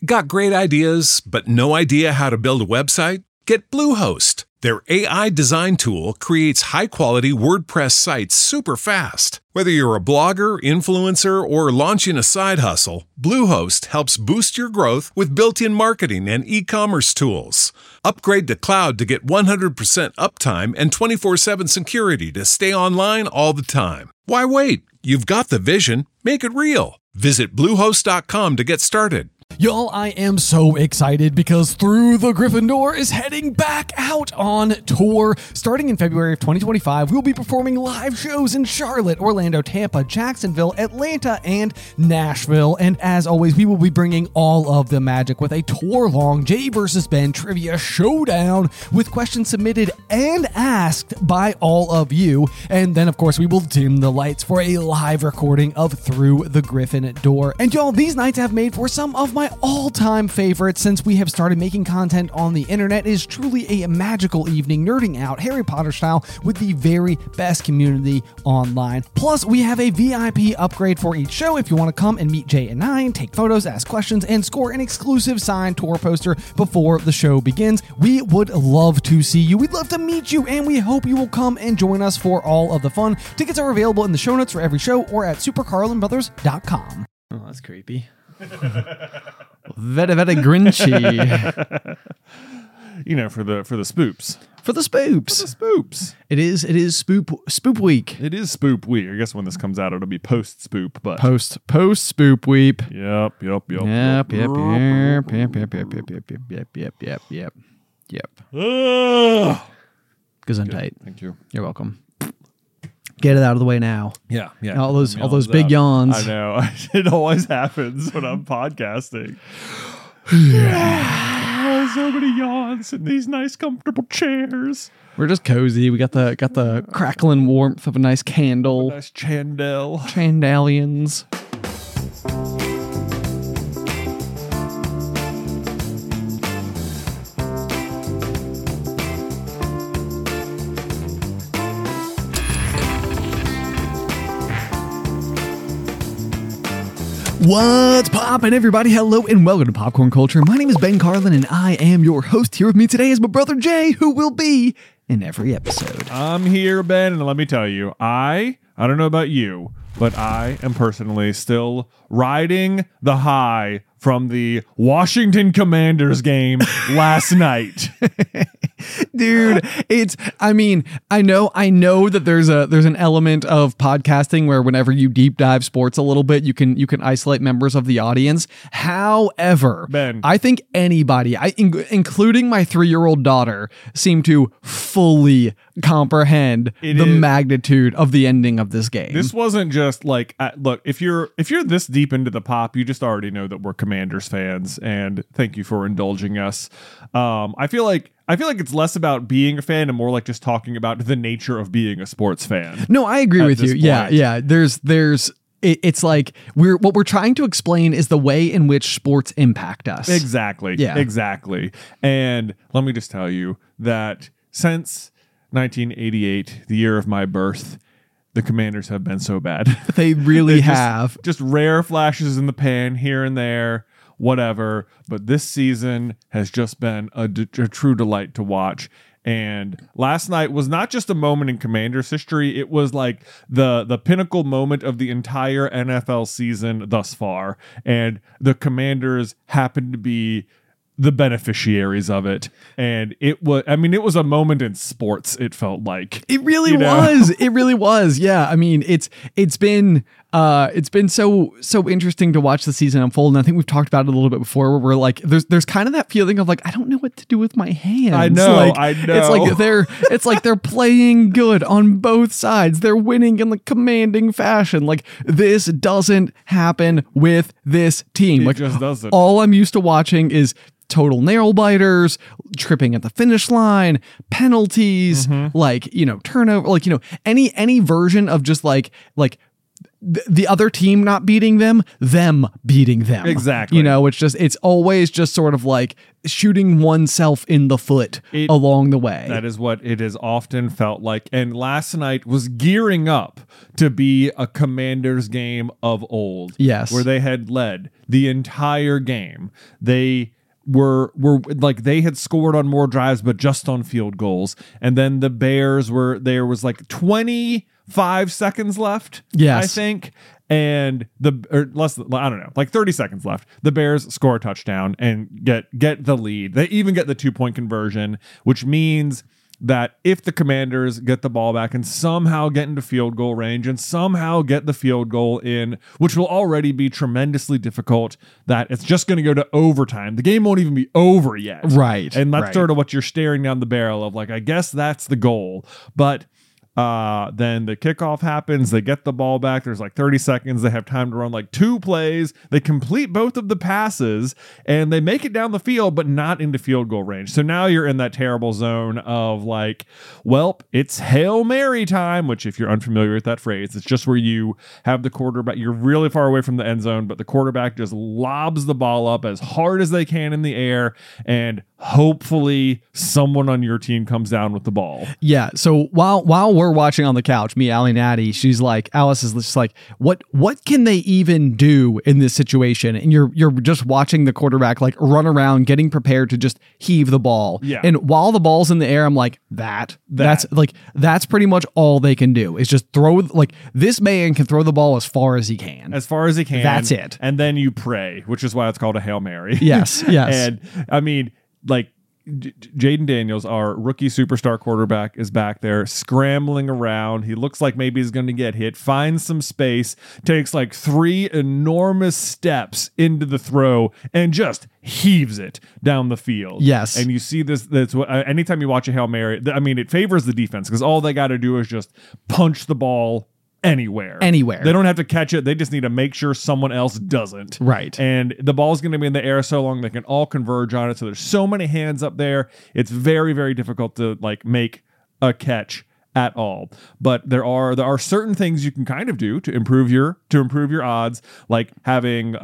Got great ideas, but no idea how to build a website? Get Bluehost. Their AI design tool creates high-quality WordPress sites super fast. Whether you're a blogger, influencer, or launching a side hustle, Bluehost helps boost your growth with built-in marketing and e-commerce tools. Upgrade to cloud to get 100% uptime and 24/7 security to stay online all the time. Why wait? You've got the vision. Make it real. Visit Bluehost.com to get started. Y'all, I am so excited because Through the Gryffindor is heading back out on tour. Starting in February of 2025, we'll be performing live shows in Charlotte, Orlando, Tampa, Jacksonville, Atlanta, and Nashville. And as always, we will be bringing all of the magic with a tour-long Jay vs. Ben trivia showdown with questions submitted and asked by all of you. And then, of course, we will dim the lights for a live recording of Through the Gryffindor. And y'all, these nights have made for some of my all-time favorites since we have started making content on the internet. It is truly a magical evening nerding out Harry Potter style with the very best community online. Plus, we have a VIP upgrade for each show if you want to come and meet Jay and I, take photos, ask questions, and score an exclusive signed tour poster before the show begins. We would love to see you. We'd love to meet you, and we hope you will come and join us for all of the fun. Tickets are available in the show notes for every show or at supercarlinbrothers.com. Oh, that's creepy. Very, very grinchy. You know, for the spoops. For the spoops. For the spoops. It is spoop week. It is spoop week. I guess when this comes out, it'll be post spoop, but Post spoop weep. Yep. Yep. Gesundheit. Thank you. You're welcome. Get it out of the way now. Yeah. All those big yawns. I know. It always happens when I'm podcasting. So many yawns in these nice, comfortable chairs. We're just cozy. We got the crackling warmth of a nice candle. Nice chandel. Chandelians. What's poppin', everybody? Hello and welcome to Popcorn Culture. My name is Ben Carlin and I am your host. Here with me today is my brother Jay, who will be in every episode. I'm here, Ben, and let me tell you, I don't know about you, but I am personally still riding the high from the Washington Commanders game last night. Dude, I know that there's an element of podcasting where whenever you deep dive sports a little bit, you can isolate members of the audience. However, Ben, I think anybody, including my 3-year-old daughter, seem to fully comprehend the magnitude of the ending of this game. This wasn't just like, look, if you're this deep into the pop, you just already know that we're Commanders fans, and thank you for indulging us. I feel like it's less about being a fan and more like just talking about the nature of being a sports fan. No, I agree with you. Yeah. It's like what we're trying to explain is the way in which sports impact us. Exactly. Yeah. Exactly. And let me just tell you that since 1988, the year of my birth, the Commanders have been so bad. They really have. Just rare flashes in the pan here and there, whatever. But this season has just been a true delight to watch. And last night was not just a moment in Commanders history. It was like the pinnacle moment of the entire NFL season thus far. And the Commanders happened to be the beneficiaries of it. And it was a moment in sports, it felt like. It really was. It really was. Yeah. I mean, it's been so interesting to watch the season unfold. And I think we've talked about it a little bit before where we're like, there's kind of that feeling of like, I don't know what to do with my hands. I know. It's like they're playing good on both sides. They're winning in the commanding fashion. Like, this doesn't happen with this team. It just doesn't. All I'm used to watching is total nail biters, tripping at the finish line, penalties, turnover, any version of just like the other team not beating them beating them. Exactly. It's always just sort of like shooting oneself in the foot along the way. That is what it has often felt like. And last night was gearing up to be a Commanders game of old. Yes. Where they had led the entire game. They were like, they had scored on more drives, but just on field goals. And then the Bears there was like 25 seconds left. Yes. I think. And less than, I don't know, like 30 seconds left. The Bears score a touchdown and get the lead. They even get the 2-point conversion, which means that if the Commanders get the ball back and somehow get into field goal range and somehow get the field goal in, which will already be tremendously difficult, that it's just going to go to overtime. The game won't even be over yet. Right. And that's right. sort of what you're staring down the barrel of, like, I guess that's the goal. But then the kickoff happens, they get the ball back, there's like 30 seconds, they have time to run like 2 plays, they complete both of the passes, and they make it down the field, but not into field goal range. So now you're in that terrible zone of like, well, it's Hail Mary time, which, if you're unfamiliar with that phrase, it's just where you have the quarterback, you're really far away from the end zone, but the quarterback just lobs the ball up as hard as they can in the air, and hopefully someone on your team comes down with the ball. Yeah. So while we're watching on the couch, me, Allie, Natty, Alice is just like, what can they even do in this situation? And you're just watching the quarterback like run around, getting prepared to just heave the ball. Yeah. And while the ball's in the air, I'm like, that's pretty much all they can do is just throw. Like, this man can throw the ball as far as he can. As far as he can. That's it. And then you pray, which is why it's called a Hail Mary. Yes. Yes. And I mean, like, Jaden Daniels, our rookie superstar quarterback, is back there scrambling around. He looks like maybe he's going to get hit, finds some space, takes like 3 enormous steps into the throw, and just heaves it down the field. Yes. And you see this, that's what, anytime you watch a Hail Mary, I mean, it favors the defense because all they got to do is just punch the ball anywhere. They don't have to catch it. They just need to make sure someone else doesn't. Right. And the ball's going to be in the air so long they can all converge on it. So there's so many hands up there. It's very, very difficult to like make a catch at all. But there are certain things you can kind of do to improve your odds, like having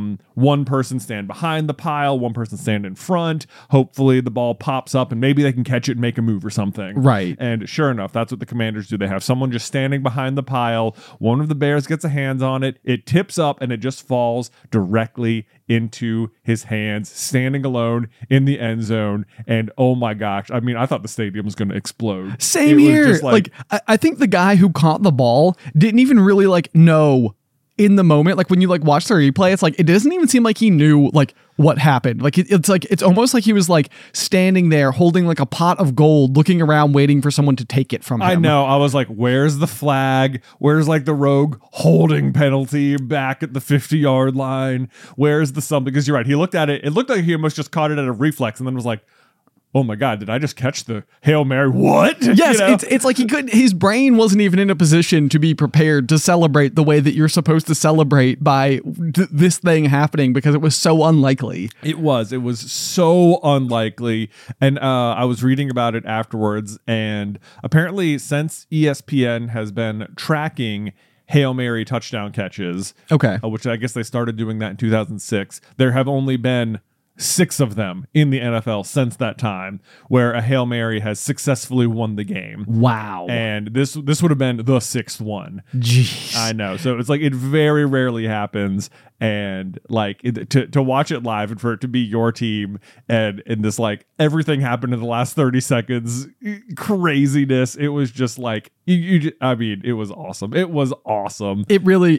one person stand behind the pile, one person stand in front. Hopefully the ball pops up and maybe they can catch it and make a move or something. Right. And sure enough, that's what the Commanders do. They have someone just standing behind the pile. One of the Bears gets a hands on it. It tips up and it just falls directly into his hands, standing alone in the end zone. And oh my gosh, I mean, I thought the stadium was going to explode. Same here. Like I think the guy who caught the ball didn't even really like know in the moment. Like when you like watch the replay, it's like it doesn't even seem like he knew like what happened. Like it's almost like he was like standing there holding like a pot of gold, looking around, waiting for someone to take it from him. I know. I was like, where's the flag? Where's like the rogue holding penalty back at the 50-yard line? Where's the something? Because you're right. He looked at it. It looked like he almost just caught it at a reflex and then was like, oh my God, did I just catch the Hail Mary? What? Yes, it's like his brain wasn't even in a position to be prepared to celebrate the way that you're supposed to celebrate by this thing happening because it was so unlikely. It was so unlikely. And I was reading about it afterwards, and apparently since ESPN has been tracking Hail Mary touchdown catches, okay, which I guess they started doing that in 2006, there have only been 6 of them in the NFL since that time where a Hail Mary has successfully won the game. Wow. And this would have been the 6th one. Jeez. I know. So it's like it very rarely happens. And like to watch it live and for it to be your team and this like everything happened in the last 30 seconds craziness. It was just like I mean, it was awesome. It was awesome. It really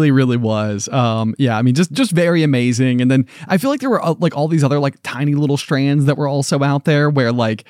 was. Yeah, I mean, just very amazing. And then I feel like there were like all these other like tiny little strands that were also out there where like,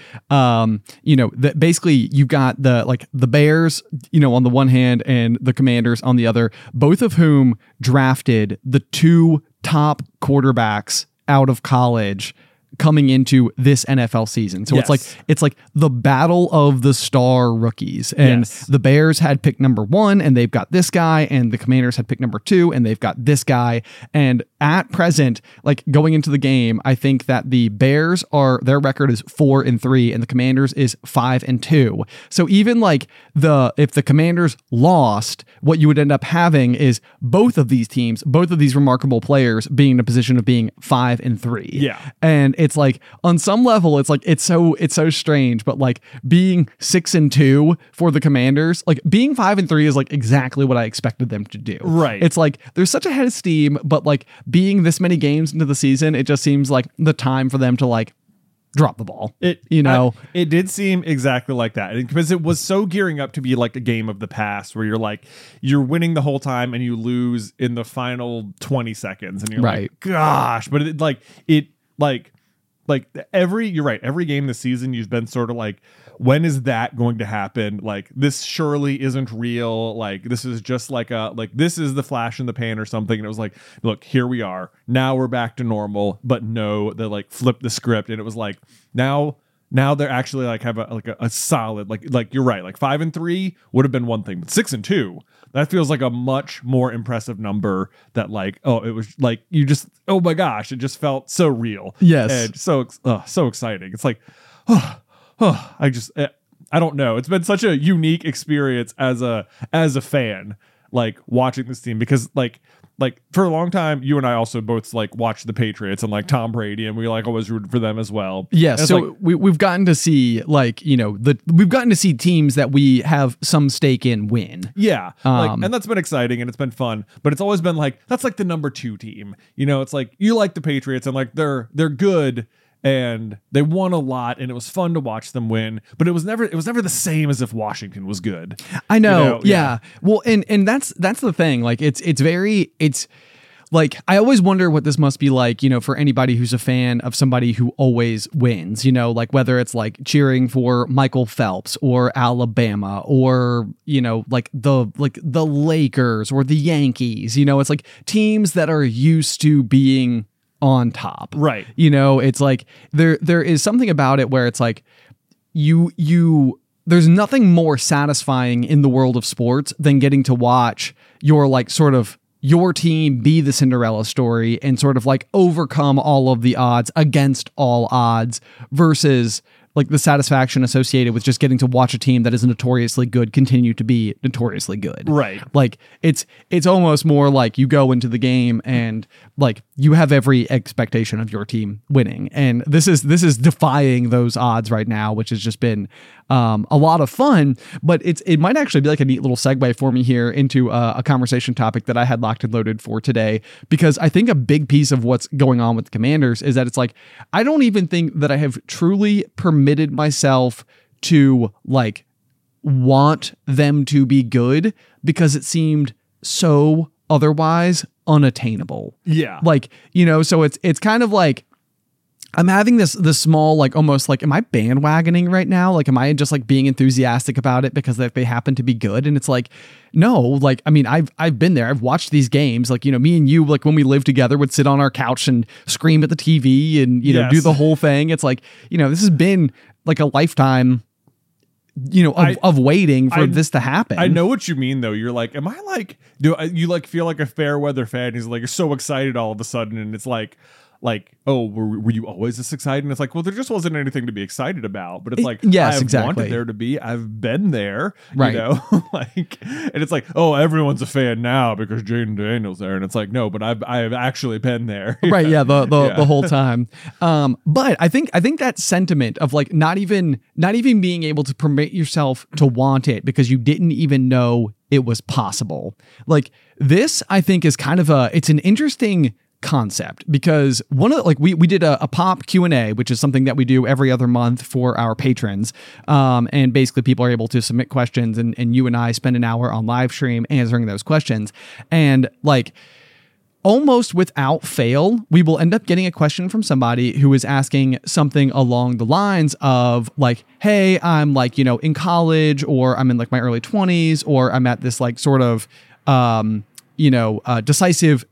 that basically you got the Bears, on the one hand and the Commanders on the other, both of whom drafted the 2 top quarterbacks out of college coming into this NFL season. So it's like the battle of the star rookies, and the Bears had pick number 1 and they've got this guy, and the Commanders had pick number 2 and they've got this guy. And at present, like going into the game, I think that the Bears their record is 4-3 and the Commanders is 5-2. So even like if the Commanders lost, what you would end up having is both of these teams, both of these remarkable players being in a position of being 5-3. Yeah. And it's like on some level, it's like it's so strange, but like being 6-2 for the Commanders, like being 5-3 is like exactly what I expected them to do. Right. It's like there's such a head of steam, but like being this many games into the season, it just seems like the time for them to like drop the ball. It did seem exactly like that, because it was so gearing up to be like a game of the past where you're winning the whole time and you lose in the final 20 seconds and you're like, gosh. But you're right, every game this season you've been sort of like, when is that going to happen? Like, this surely isn't real. Like, this is just this is the flash in the pan or something. And it was like, look, here we are. Now we're back to normal. But no, they like flipped the script, and it was like, now they're actually like have a solid, like you're right, like 5-3 would have been one thing, but 6-2, that feels like a much more impressive number. That like, oh, it was like you just, oh my gosh, it just felt so real. Yes, and so exciting. It's like, I don't know. It's been such a unique experience as a fan, like watching this team, because like for a long time, you and I also both like watched the Patriots and like Tom Brady, and we like always rooted for them as well. Yeah. So we've gotten to see like, we've gotten to see teams that we have some stake in win. Yeah. And that's been exciting and it's been fun, but it's always been like, that's like the number 2 team. It's like, you like the Patriots and like they're good. And they won a lot, and it was fun to watch them win. But it was never the same as if Washington was good. I know, yeah. Well, and that's the thing. Like it's like, I always wonder what this must be like, for anybody who's a fan of somebody who always wins. Like whether it's like cheering for Michael Phelps or Alabama or like the Lakers or the Yankees. It's like teams that are used to being on top. Right. It's like there is something about it where it's like there's nothing more satisfying in the world of sports than getting to watch your like sort of your team be the Cinderella story and sort of like overcome all of the odds against all odds, versus like the satisfaction associated with just getting to watch a team that is notoriously good continue to be notoriously good. Right. Like it's almost more like you go into the game and like you have every expectation of your team winning. And this is defying those odds right now, which has just been a lot of fun. But it might actually be like a neat little segue for me here into a conversation topic that I had locked and loaded for today, because I think a big piece of what's going on with the Commanders is that it's like, I don't even think that I have truly permitted myself to like want them to be good, because it seemed so otherwise unattainable. Yeah. Like, so it's kind of like I'm having this small, like almost like, am I bandwagoning right now? Like, am I just like being enthusiastic about it because they happen to be good? And it's like, no, like, I mean, I've been there. I've watched these games. Like, me and you, like when we lived together, would sit on our couch and scream at the TV and, do the whole thing. It's like, this has been like a lifetime, of waiting for this to happen. I know what you mean though. You're like, am I like, you like feel like a fair weather fan? He's like, you're so excited all of a sudden. And it's like, oh, were you always this excited? And it's like, well, there just wasn't anything to be excited about. But it's like, yes, I've exactly. wanted there to be. I've been there, right? Like, and it's like, oh, everyone's a fan now because Jaden Daniels there, and it's like, no, but I've actually been there, right? Yeah, the whole time. But I think that sentiment of like not even being able to permit yourself to want it because you didn't even know it was possible. Like this, I think is kind of it's an interesting concept, because one of we did a pop Q&A, which is something that we do every other month for our patrons, and basically people are able to submit questions, and you and I spend an hour on live stream answering those questions, and like almost without fail, we will end up getting a question from somebody who is asking something along the lines of like, hey, I'm like, in college, or I'm in like my early 20s, or I'm at this like sort of decisive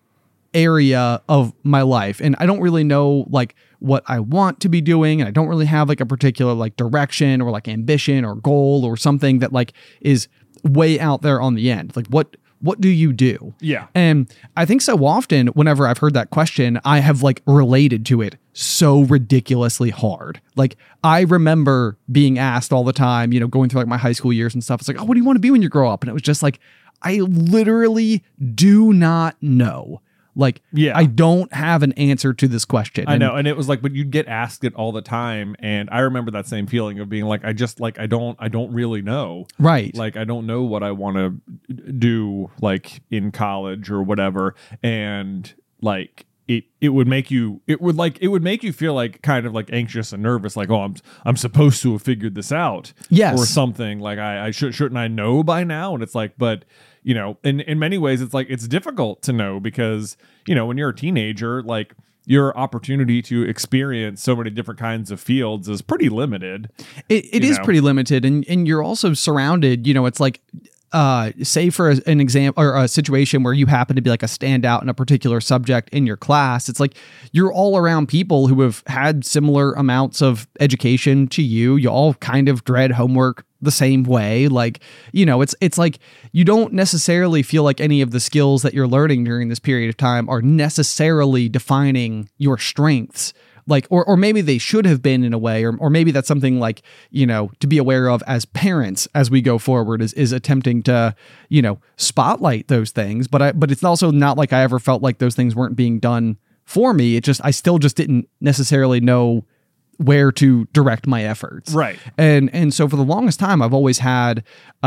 area of my life, and I don't really know like what I want to be doing, and I don't really have like a particular like direction or like ambition or goal or something that like is way out there on the end. Like what do you do? Yeah. And I think so often whenever I've heard that question, I have like related to it so ridiculously hard. Like I remember being asked all the time, you know, going through like my high school years and stuff. It's like, oh, what do you want to be when you grow up? And it was just like, I literally do not know. Like, Yeah. I don't have an answer to this question. I know. And it was like, but you'd get asked it all the time. And I remember that same feeling of being like, I don't really know. Right. Like, I don't know what I want to do like in college or whatever. And like, it would make you feel like kind of like anxious and nervous, like, oh, I'm supposed to have figured this out. Yes. Or something like shouldn't I know by now? And it's like, but you know, in many ways it's like it's difficult to know because, you know, when you're a teenager, like your opportunity to experience so many different kinds of fields is pretty limited. It is pretty limited, and you're also surrounded, you know, it's like say for an example or a situation where you happen to be like a standout in a particular subject in your class, it's like you're all around people who have had similar amounts of education to you. You all kind of dread homework the same way. Like, you know, it's like you don't necessarily feel like any of the skills that you're learning during this period of time are necessarily defining your strengths. Like, or maybe they should have been in a way, or maybe that's something like, you know, to be aware of as parents as we go forward is attempting to, you know, spotlight those things. But it's also not like I ever felt like those things weren't being done for me. I still just didn't necessarily know where to direct my efforts. Right. And so for the longest time, I've always had,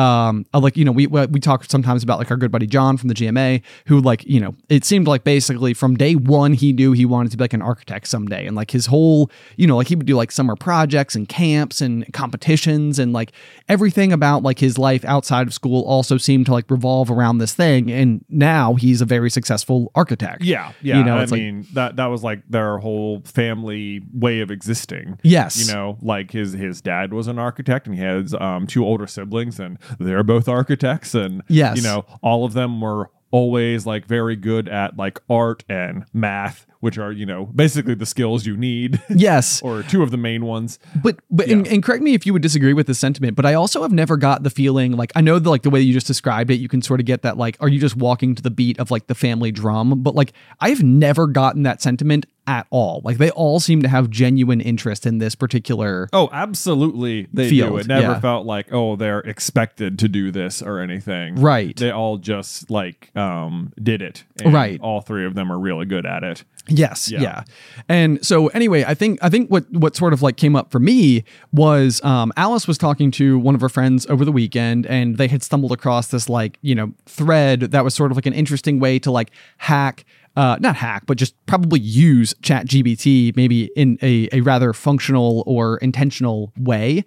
like, you know, we talk sometimes about like our good buddy John from the GMA, who like, you know, it seemed like basically from day one, he knew he wanted to be like an architect someday. And like his whole, you know, like he would do like summer projects and camps and competitions, and like everything about like his life outside of school also seemed to like revolve around this thing. And now he's a very successful architect. Yeah. Yeah. You know, I it's like, mean, that was like their whole family way of existing. yes. You know, like his dad was an architect, and he has two older siblings, and they're both architects, and Yes. you know, all of them were always like very good at like art and math, which are, you know, basically the skills you need. Yes. Or two of the main ones. But Yeah. and correct me if you would disagree with this sentiment, but I also have never got the feeling, like, I know that like the way you just described it, you can sort of get that like, are you just walking to the beat of like the family drum? But like, I've never gotten that sentiment at all. Like they all seem to have genuine interest in this particular. Oh, absolutely. They Field, do. It never yeah. felt like, oh, they're expected to do this or anything. Right. They all just like did it. And Right. all three of them are really good at it. Yes, Yeah. yeah. And so anyway, I think what sort of like came up for me was Alice was talking to one of her friends over the weekend, and they had stumbled across this like, you know, thread that was sort of like an interesting way to like not hack, but just probably use ChatGPT maybe in a rather functional or intentional way.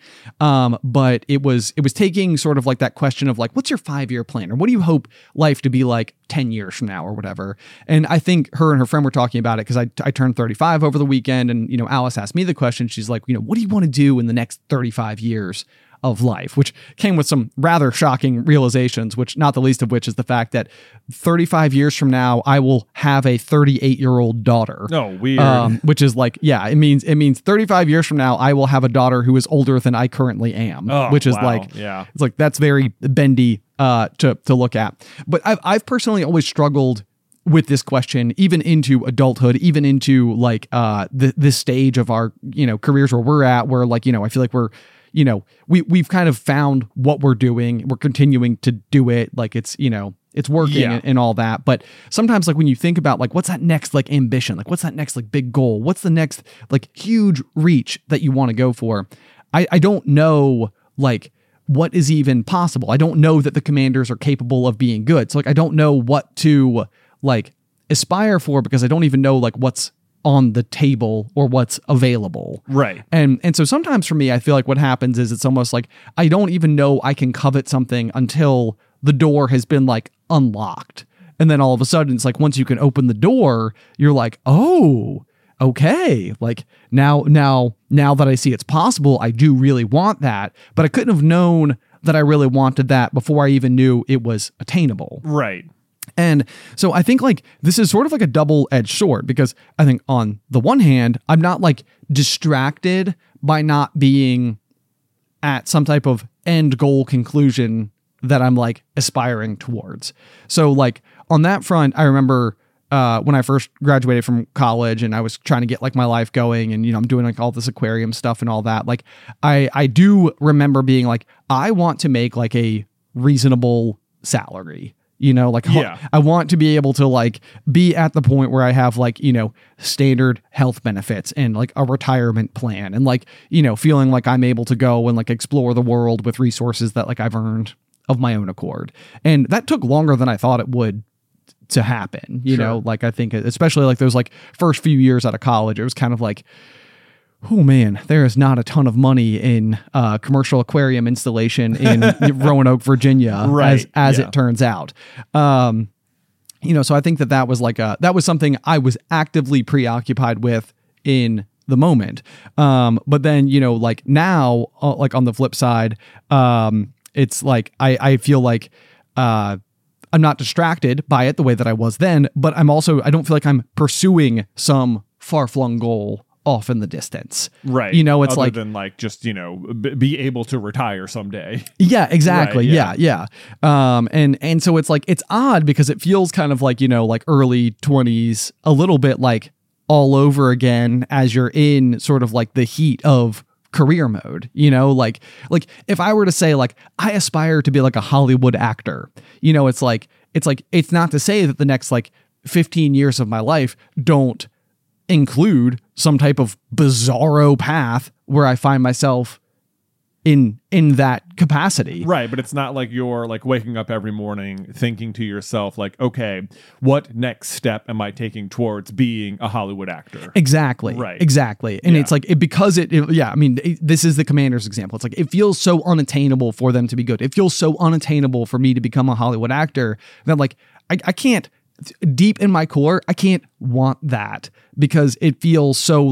But it was taking sort of like that question of like, what's your 5-year plan, or what do you hope life to be like 10 years from now or whatever. And I think her and her friend were talking about it because I turned 35 over the weekend, and, you know, Alice asked me the question. She's like, you know, what do you want to do in the next 35 years of life, which came with some rather shocking realizations, which not the least of which is the fact that 35 years from now, I will have a 38-year-old daughter. Oh, weird. Which is like, yeah, it means 35 years from now, I will have a daughter who is older than I currently am, Oh, which is wow. like, Yeah. it's like, that's very bendy to look at. But I've personally always struggled with this question, even into adulthood, even into like this stage of our, you know, careers where we're at, where like, you know, I feel like we're, you know, we've kind of found what we're doing. We're continuing to do it. Like it's, you know, it's working Yeah. and all that. But sometimes like when you think about like, what's that next like ambition? Like what's that next like big goal? What's the next like huge reach that you want to go for? I don't know like what is even possible. I don't know that the Commanders are capable of being good. So like, I don't know what to like aspire for, because I don't even know like what's on the table or what's available. Right. And so sometimes for me, I feel like what happens is it's almost like I don't even know I can covet something until the door has been like unlocked. And then all of a sudden it's like, once you can open the door, you're like, oh, okay. Like now that I see it's possible, I do really want that, but I couldn't have known that I really wanted that before I even knew it was attainable. Right. And so I think like this is sort of like a double-edged sword, because I think on the one hand, I'm not like distracted by not being at some type of end goal conclusion that I'm like aspiring towards. So like on that front, I remember when I first graduated from college and I was trying to get like my life going, and, you know, I'm doing like all this aquarium stuff and all that. Like I do remember being like, I want to make like a reasonable salary. You know, like I want to be able to like be at the point where I have like, you know, standard health benefits and like a retirement plan, and like, you know, feeling like I'm able to go and like explore the world with resources that like I've earned of my own accord. And that took longer than I thought it would to happen. You know, like I think especially like those like first few years out of college, it was kind of like, oh man, there is not a ton of money in commercial aquarium installation in Roanoke, Virginia, as it turns out. You know, so I think that was like that was something I was actively preoccupied with in the moment. But then, you know, like now, like on the flip side, it's like I feel like I'm not distracted by it the way that I was then, but I don't feel like I'm pursuing some far-flung goal off in the distance. Right. You know, it's other like than like just, you know, be able to retire someday. Yeah, exactly. Right, yeah. And so it's like, it's odd because it feels kind of like, you know, like early 20s, a little bit like all over again as you're in sort of like the heat of career mode, you know, like if I were to say like, I aspire to be like a Hollywood actor, you know, it's not to say that the next like 15 years of my life don't include some type of bizarro path where I find myself in that capacity. Right, but it's not like you're like waking up every morning thinking to yourself like, okay, what next step am I taking towards being a Hollywood actor? Exactly. Right. Exactly. And it's like this is the Commanders example. It's like it feels so unattainable for them to be good. It feels so unattainable for me to become a Hollywood actor that like I can't, deep in my core, I can't want that, because it feels so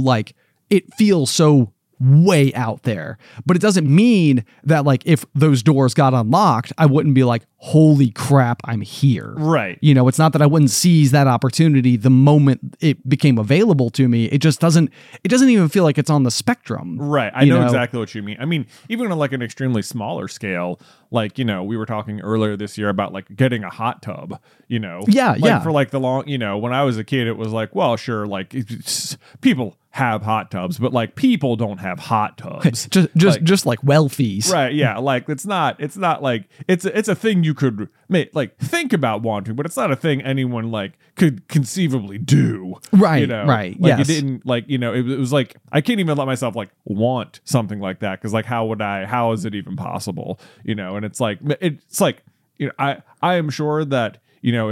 way out there. But it doesn't mean that like if those doors got unlocked, I wouldn't be like, holy crap, I'm here. Right. You know, it's not that I wouldn't seize that opportunity the moment it became available to me. It doesn't even feel like it's on the spectrum. Right. I know exactly what you mean. I mean, even on like an extremely smaller scale, like, you know, we were talking earlier this year about like getting a hot tub, you know? Yeah. For like the long, you know, when I was a kid, it was like, well, sure, like people have hot tubs, but like people don't have hot tubs. just like wealthies. Right. Yeah. Like it's not like it's a thing you could like think about wanting, but it's not a thing anyone like could conceivably do. Right. You know? Right. Like yes. it didn't like, you know, it was like, I can't even let myself like want something like that. Cause like, how is it even possible? You know? And it's like, you know, I am sure that, you know,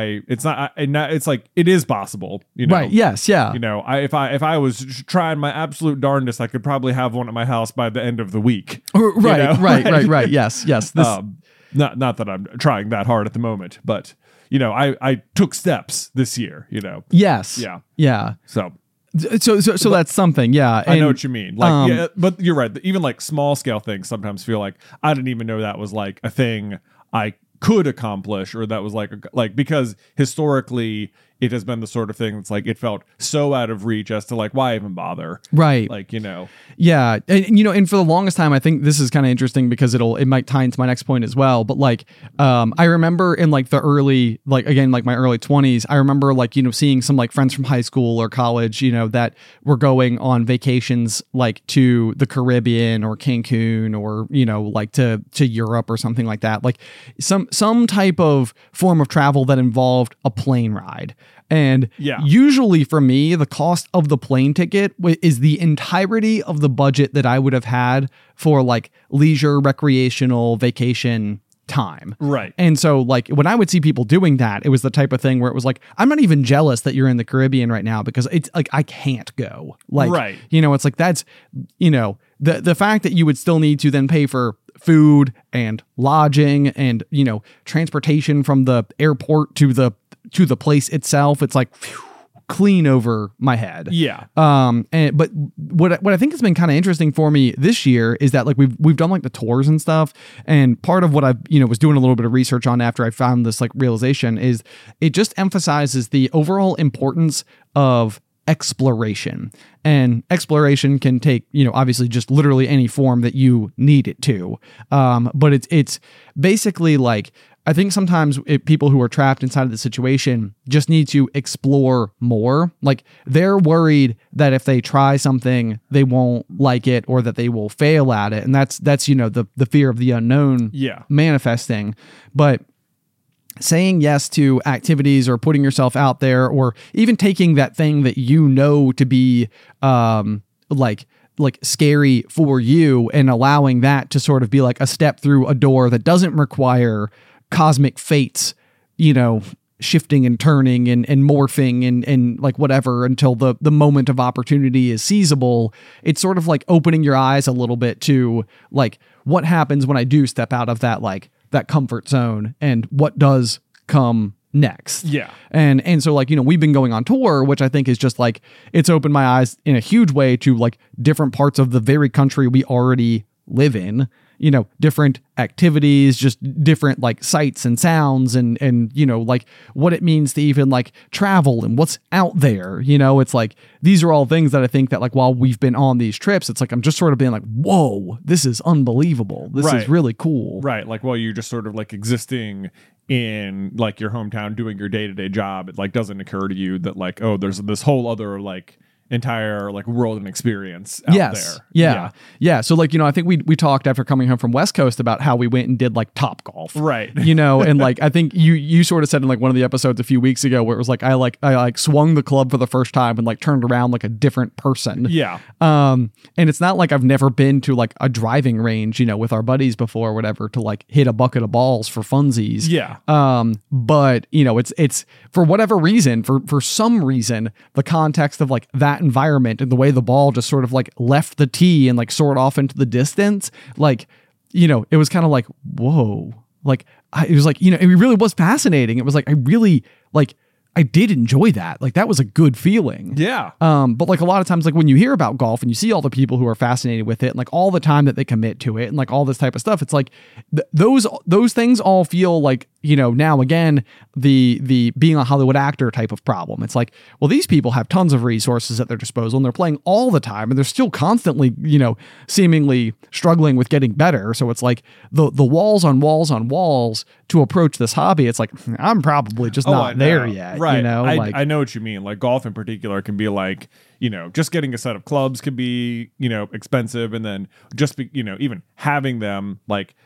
it's like, it is possible, you know? Right. Yes. Yeah. You know, if I was trying my absolute darndest, I could probably have one at my house by the end of the week. Right. You know? Right. Yes. This, not that I'm trying that hard at the moment, but you know, I took steps this year, you know? Yes. Yeah. So that's something. Yeah. I know what you mean. Like, yeah, but you're right. Even like small scale things sometimes feel like I didn't even know that was like a thing I could accomplish, or that was like because historically it has been the sort of thing that's like it felt so out of reach as to like, why even bother? Right. Like, you know. Yeah. And you know, and for the longest time, I think this is kind of interesting because it might tie into my next point as well. But like, I remember in like the early, like again, like my early 20s, I remember like, you know, seeing some like friends from high school or college, you know, that were going on vacations like to the Caribbean or Cancun or, you know, like to Europe or something like that. Like some type of form of travel that involved a plane ride. And usually for me, the cost of the plane ticket is the entirety of the budget that I would have had for like leisure, recreational, vacation time. Right. And so like when I would see people doing that, it was the type of thing where it was like, I'm not even jealous that you're in the Caribbean right now because it's like, I can't go. Like, right. You know, it's like, that's, you know, the fact that you would still need to then pay for food and lodging and, you know, transportation from the airport to the place itself. It's like, clean over my head. Yeah. But what I think has been kind of interesting for me this year is that like we've done like the tours and stuff, and part of what I was doing a little bit of research on after I found this like realization is it just emphasizes the overall importance of exploration. And exploration can take, obviously just literally any form that you need it to. But it's basically like, I think sometimes people who are trapped inside of the situation just need to explore more. Like they're worried that if they try something, they won't like it or that they will fail at it. And that's the fear of the unknown manifesting. But saying yes to activities or putting yourself out there, or even taking that thing that to be like scary for you and allowing that to sort of be like a step through a door that doesn't require cosmic fates, shifting and turning and morphing and like whatever until the moment of opportunity is seizable. It's sort of like opening your eyes a little bit to like what happens when I do step out of that that comfort zone and what does come next. Yeah. And so like, we've been going on tour, which I think is just like, it's opened my eyes in a huge way to like different parts of the very country we already live in, different activities, just different like sights and sounds and like what it means to even like travel and what's out there. It's like, these are all things that I think that like while we've been on these trips, it's like, I'm just sort of being like, whoa, this is unbelievable. This is really cool. Right. Like, while you're just sort of like existing in like your hometown doing your day-to-day job, it like doesn't occur to you that like, oh, there's this whole other like entire like world and experience out there. Yeah. So like, I think we talked after coming home from West Coast about how we went and did like Top Golf. Right. And like, I think you sort of said in like one of the episodes a few weeks ago where it was like, I swung the club for the first time and like turned around like a different person. Yeah. And it's not like I've never been to like a driving range, with our buddies before or whatever to like hit a bucket of balls for funsies. Yeah. But it's for whatever reason, for some reason, the context of like that environment and the way the ball just sort of like left the tee and like soared off into the distance, like, it was kind of like, whoa, like it was like, it really was fascinating. It was like, I really like, I did enjoy that. Like that was a good feeling. Yeah. But like a lot of times, like when you hear about golf and you see all the people who are fascinated with it and like all the time that they commit to it and like all this type of stuff, it's like those things all feel like, now again, the being a Hollywood actor type of problem. It's like, well, these people have tons of resources at their disposal and they're playing all the time and they're still constantly, seemingly struggling with getting better. So it's like the walls on walls on walls to approach this hobby. It's like, I'm probably just not there yet. Right. Like, I know what you mean. Like golf in particular can be like, just getting a set of clubs can be, expensive. And then just, even having them like,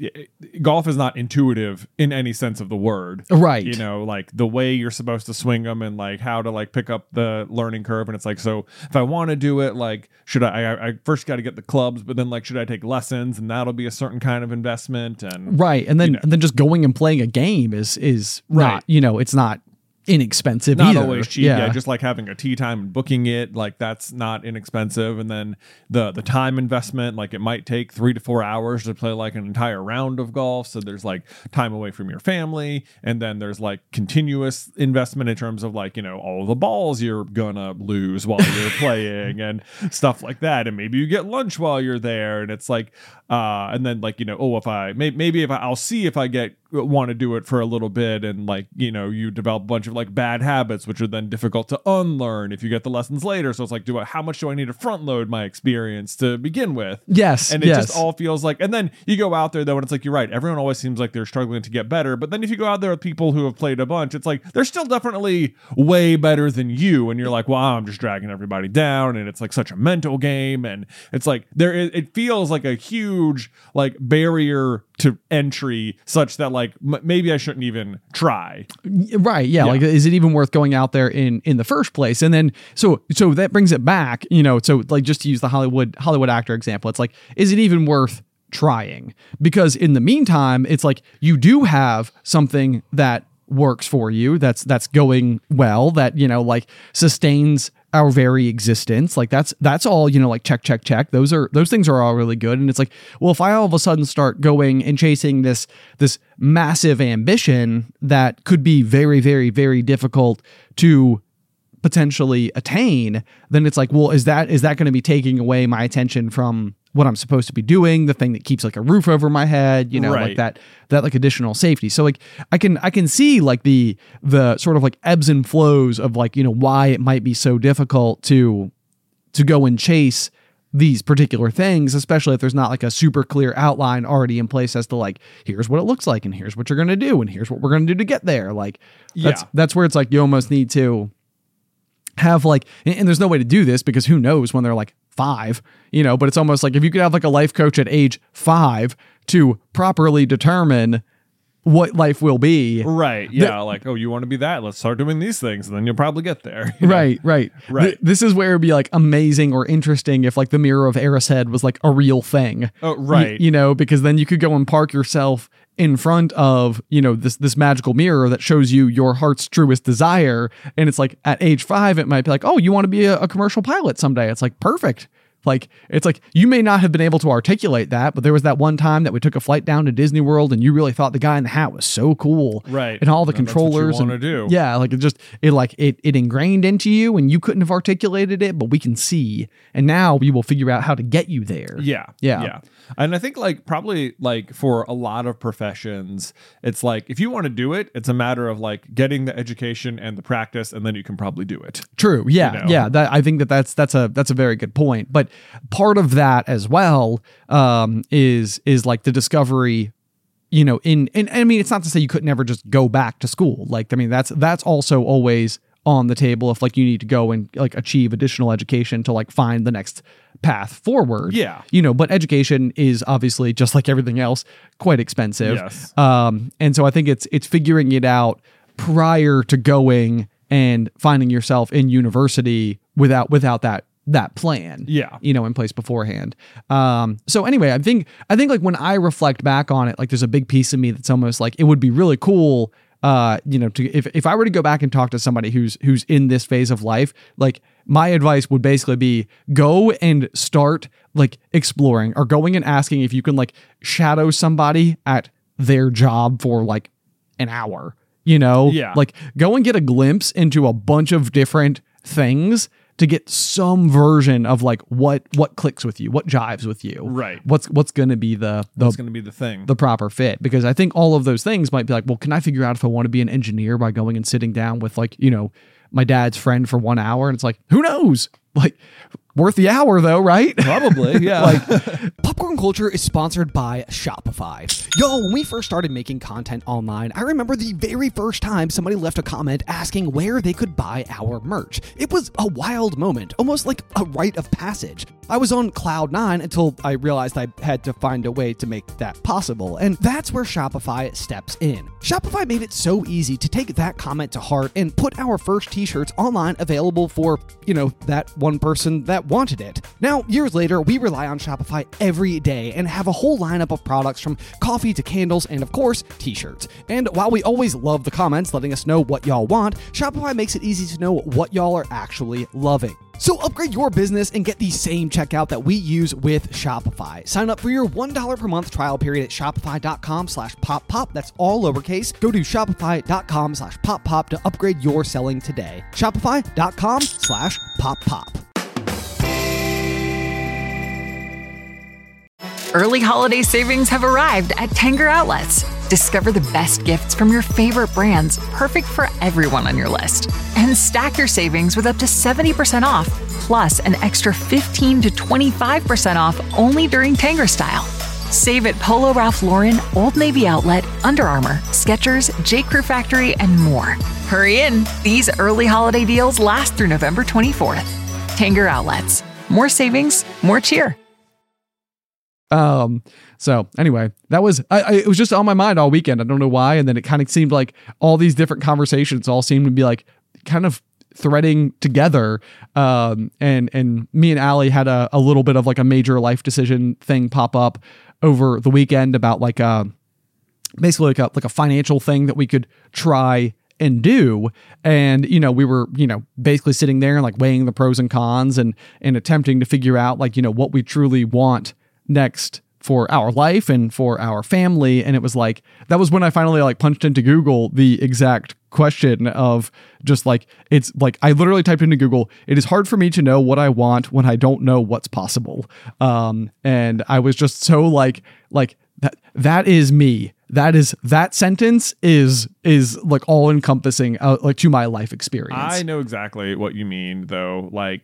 golf is not intuitive in any sense of the word. Right. Like the way you're supposed to swing them and like how to like pick up the learning curve. And it's like, so if I want to do it, like, should I first got to get the clubs, but then like, should I take lessons? And that'll be a certain kind of investment. And right. And then just going and playing a game is not, it's not inexpensive not either. Always cheap. Yeah, just like having a tee time and booking it, like that's not inexpensive. And then the time investment, like it might take 3 to 4 hours to play like an entire round of golf. So there's like time away from your family, and then there's like continuous investment in terms of like all the balls you're gonna lose while you're playing and stuff like that. And maybe you get lunch while you're there, and it's like and then like if I'll see if I want to do it for a little bit, and like you develop a bunch of like bad habits which are then difficult to unlearn if you get the lessons later. So it's like, how much do I need to front load my experience to begin with? Yes. And it just all feels like, and then you go out there though and it's like, you're right, everyone always seems like they're struggling to get better, but then if you go out there with people who have played a bunch, it's like they're still definitely way better than you, and you're like, well, I'm just dragging everybody down, and it's like such a mental game, and it's like it feels like a huge like barrier to entry such that like maybe I shouldn't even try. Right. Yeah. Like, is it even worth going out there in the first place? And then, so that brings it back, so like just to use the Hollywood actor example, it's like, is it even worth trying? Because in the meantime, it's like you do have something that works for you, that's going well, that, like sustains our very existence. Like that's all, like check. Those things are all really good. And it's like, well, if I all of a sudden start going and chasing this massive ambition that could be very, very, very difficult to potentially attain, then it's like, well, is that going to be taking away my attention from what I'm supposed to be doing, the thing that keeps like a roof over my head, you know, Right. like that like additional safety. So like I can see like the sort of like ebbs and flows of like, you know, why it might be so difficult to go and chase these particular things, especially if there's not like a super clear outline already in place as to like, here's what it looks like and here's what you're going to do and here's what we're going to do to get there. Like that's where it's like you almost need to have like, and there's no way to do this because who knows when they're like 5, you know, but it's almost like if you could have like a life coach at age 5 to properly determine what life will be. Right. Yeah. Like, oh, you want to be that? Let's start doing these things, and then you'll probably get there. you know? Right. This is where it'd be like amazing or interesting if like the Mirror of Erised was like a real thing. Oh, right. You know, because then you could go and park yourself in front of, you know, this magical mirror that shows you your heart's truest desire. And it's like at age 5, it might be like, oh, you want to be a commercial pilot someday. It's like, perfect. Like, it's like, you may not have been able to articulate that, but there was that one time that we took a flight down to Disney World and you really thought the guy in the hat was so cool. Right. And all the And that's what you controllers. wanna and do. Yeah. Like it ingrained into you and you couldn't have articulated it, but we can see. And now we will figure out how to get you there. Yeah. And I think like probably like for a lot of professions, it's like if you want to do it, it's a matter of like getting the education and the practice, and then you can probably do it. True. Yeah. You know? Yeah. I think that's a very good point. But part of that as well is like the discovery, you know, and I mean, it's not to say you could never just go back to school. Like, I mean, that's also always on the table if like you need to go and like achieve additional education to like find the next path forward. Yeah. You know, but education is obviously just like everything else quite expensive. Yes. And so I think it's figuring it out prior to going and finding yourself in university without that plan. Yeah. You know, in place beforehand. So anyway, I think like when I reflect back on it, like there's a big piece of me that's almost like it would be really cool you know, to if I were to go back and talk to somebody who's in this phase of life, like my advice would basically be go and start like exploring or going and asking if you can like shadow somebody at their job for like an hour, you know? Yeah. Like go and get a glimpse into a bunch of different things to get some version of like what clicks with you, what jives with you. Right. What's going to be the That's going to be the thing. the proper fit, because I think all of those things might be like, well, can I figure out if I want to be an engineer by going and sitting down with like, you know, my dad's friend for 1 hour? And it's like, who knows? Like worth the hour though, right? Probably. Yeah. Like, Popcorn Culture is sponsored by Shopify. Yo, when we first started making content online, I remember the very first time somebody left a comment asking where they could buy our merch. It was a wild moment, almost like a rite of passage. I was on cloud 9 until I realized I had to find a way to make that possible, and that's where Shopify steps in. Shopify made it so easy to take that comment to heart and put our first t-shirts online available for, you know, that one person that wanted it. Now, years later, we rely on Shopify every day and have a whole lineup of products from coffee to candles and, of course, t-shirts. And while we always love the comments letting us know what y'all want, Shopify makes it easy to know what y'all are actually loving. So upgrade your business and get the same checkout that we use with Shopify. Sign up for your $1 per month trial period at shopify.com/poppop. That's all lowercase. Go to shopify.com/poppop to upgrade your selling today. Shopify.com/poppop. Early holiday savings have arrived at Tanger Outlets. Discover the best gifts from your favorite brands, perfect for everyone on your list. And stack your savings with up to 70% off, plus an extra 15 to 25% off only during Tanger Style. Save at Polo Ralph Lauren, Old Navy Outlet, Under Armour, Skechers, J. Crew Factory, and more. Hurry in. These early holiday deals last through November 24th. Tanger Outlets. More savings, more cheer. So anyway, that was, it was just on my mind all weekend. I don't know why. And then it kind of seemed like all these different conversations all seemed to be like kind of threading together. And me and Allie had a little bit of like a major life decision thing pop up over the weekend about like, basically like a financial thing that we could try and do. And, you know, we were, you know, basically sitting there and like weighing the pros and cons and attempting to figure out like, you know, what we truly want next for our life and for our family. And it was like, that was when I finally like punched into Google the exact question of just like, it's like, I literally typed into Google, it is hard for me to know what I want when I don't know what's possible. And I was just so like that is me. That sentence is like all encompassing, like to my life experience. I know exactly what you mean though. Like,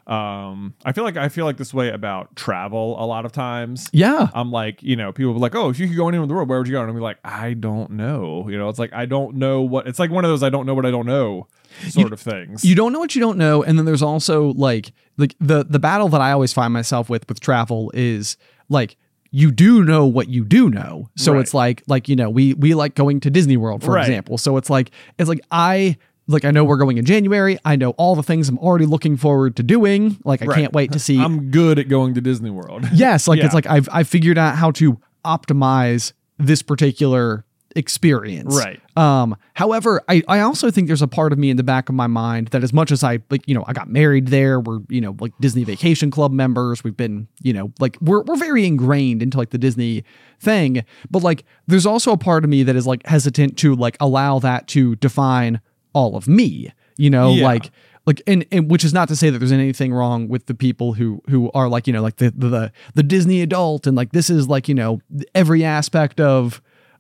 I feel like this way about travel a lot of times. Yeah. I'm like, people be like, oh, if you could go anywhere in the world, where would you go? And I'm like, I don't know. It's like, I don't know what, it's like one of those, I don't know what I don't know sort of things. You don't know what you don't know. And then there's also like the battle that I always find myself with travel is like, you do know what you do know. So Right. it's like, we like going to Disney World, for Right. example. So it's like I know we're going in January. I know all the things I'm already looking forward to doing. Like, I Right. can't wait to see. I'm good at going to Disney World. Yes. Like, Yeah. it's like I've figured out how to optimize this particular experience. Right. However, I also think there's a part of me in the back of my mind that as much as I got married there, we're, like Disney Vacation Club members. We've been, like we're very ingrained into like the Disney thing, but like there's also a part of me that is like hesitant to like allow that to define all of me, Yeah. like and which is not to say that there's anything wrong with the people who are like, like the Disney adult and like this is like, every aspect of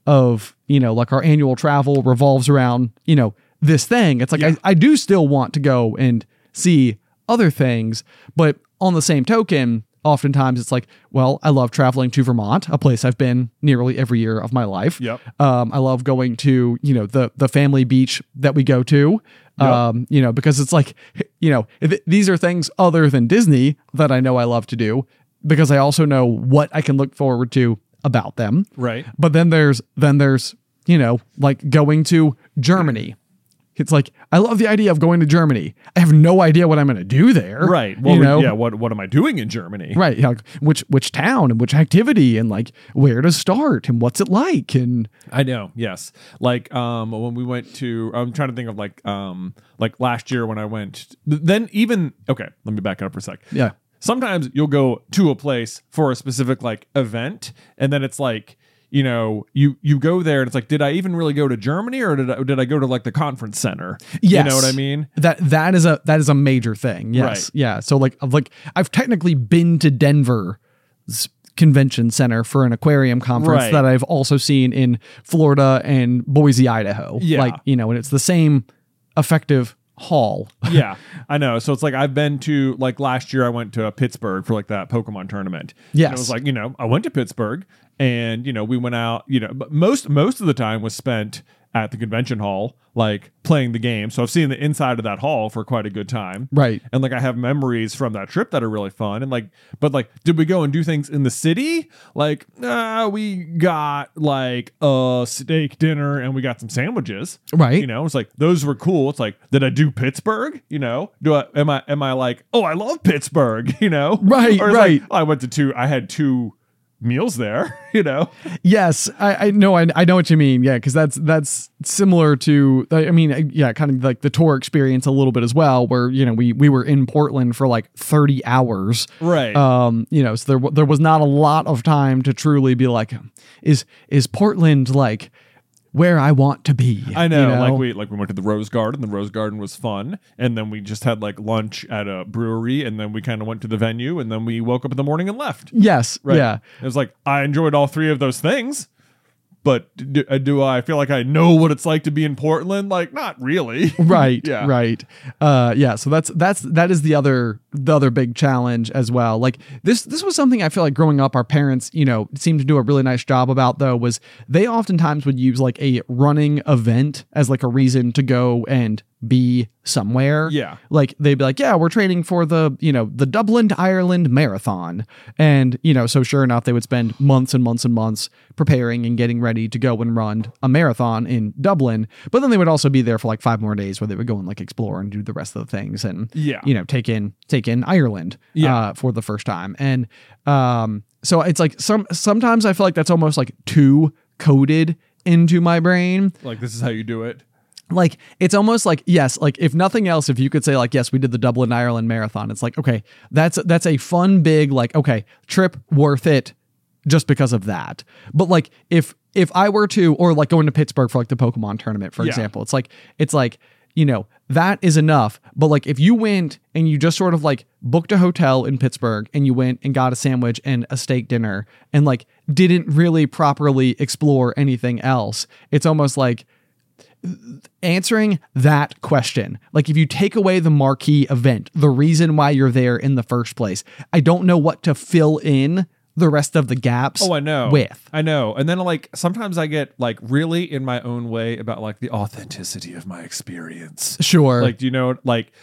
like our annual travel revolves around, this thing. It's like, Yeah. I do still want to go and see other things, but on the same token, oftentimes it's like, well, I love traveling to Vermont, a place I've been nearly every year of my life. Yep. I love going to, the family beach that we go to, because it's like, these are things other than Disney that I know I love to do because I also know what I can look forward to about them. Right. But then there's, like going to Germany. It's like, I love the idea of going to Germany. I have no idea what I'm going to do there. Right. Well, yeah. What am I doing in Germany? Right. Like which town and which activity and like where to start and what's it like? And I know. Yes. Like, when we went to, I'm trying to think of like last year when I went, then even, okay, let me back it up for a sec. yeah. Sometimes you'll go to a place for a specific like event, and then it's like, you go there and it's like, did I even really go to Germany or did I go to like the conference center? Yes. You know what I mean? That is a major thing. Yes. Right. Yeah. So like I've technically been to Denver's convention center for an aquarium conference Right. that I've also seen in Florida and Boise, Idaho. Yeah. Like, and it's the same effective hall. Yeah, I know. So it's like I've been to, like last year I went to Pittsburgh for like that Pokemon tournament. Yes. And it was like, I went to Pittsburgh and, we went out, but most of the time was spent at the convention hall, like playing the game. So I've seen the inside of that hall for quite a good time. Right. And like I have memories from that trip that are really fun. And like, but like, did we go and do things in the city? Like, we got like a steak dinner and we got some sandwiches. Right. It's like those were cool. It's like, did I do Pittsburgh? Am I like, oh, I love Pittsburgh, Right, Or it's right. like, oh, I had 2 meals there, Yes, I know. I know what you mean. Yeah, because that's similar to. I mean, yeah, kind of like the tour experience a little bit as well, where we were in Portland for like 30 hours. Right. So there was not a lot of time to truly be like, is Portland like where I want to be? I know, like we went to the Rose Garden. The Rose Garden was fun, and then we just had like lunch at a brewery, and then we kind of went to the venue, and then we woke up in the morning and left. Yes. Right. Yeah. It was like I enjoyed all 3 of those things, but do I feel like I know what it's like to be in Portland? Like, not really. Right. Yeah. Right. Yeah. So that is the other big challenge as well. Like this was something I feel like growing up, our parents, seemed to do a really nice job about though, was they oftentimes would use like a running event as like a reason to go and be somewhere. Yeah. Like they'd be like, yeah, we're training for the Dublin to Ireland marathon. And, so sure enough, they would spend months and months and months preparing and getting ready to go and run a marathon in Dublin. But then they would also be there for like 5 more days where they would go and like explore and do the rest of the things and, Yeah. take in Ireland for the first time. And so it's like sometimes I feel like that's almost like too coded into my brain. Like, this is how you do it. Like, it's almost like, yes, like if nothing else, if you could say like, yes, we did the Dublin, Ireland marathon. It's like, okay, that's a fun, big, like, okay, trip worth it just because of that. But like if I were to, or like going to Pittsburgh for like the Pokemon tournament, for example, it's like, you know, that is enough. But like if you went and you just sort of like booked a hotel in Pittsburgh and you went and got a sandwich and a steak dinner and like didn't really properly explore anything else, it's almost like answering that question. Like if you take away the marquee event, the reason why you're there in the first place, I don't know what to fill in the rest of the gaps. Oh, I know. With. I know. And then like sometimes I get like really in my own way about like the authenticity of my experience. Sure. Like, you know,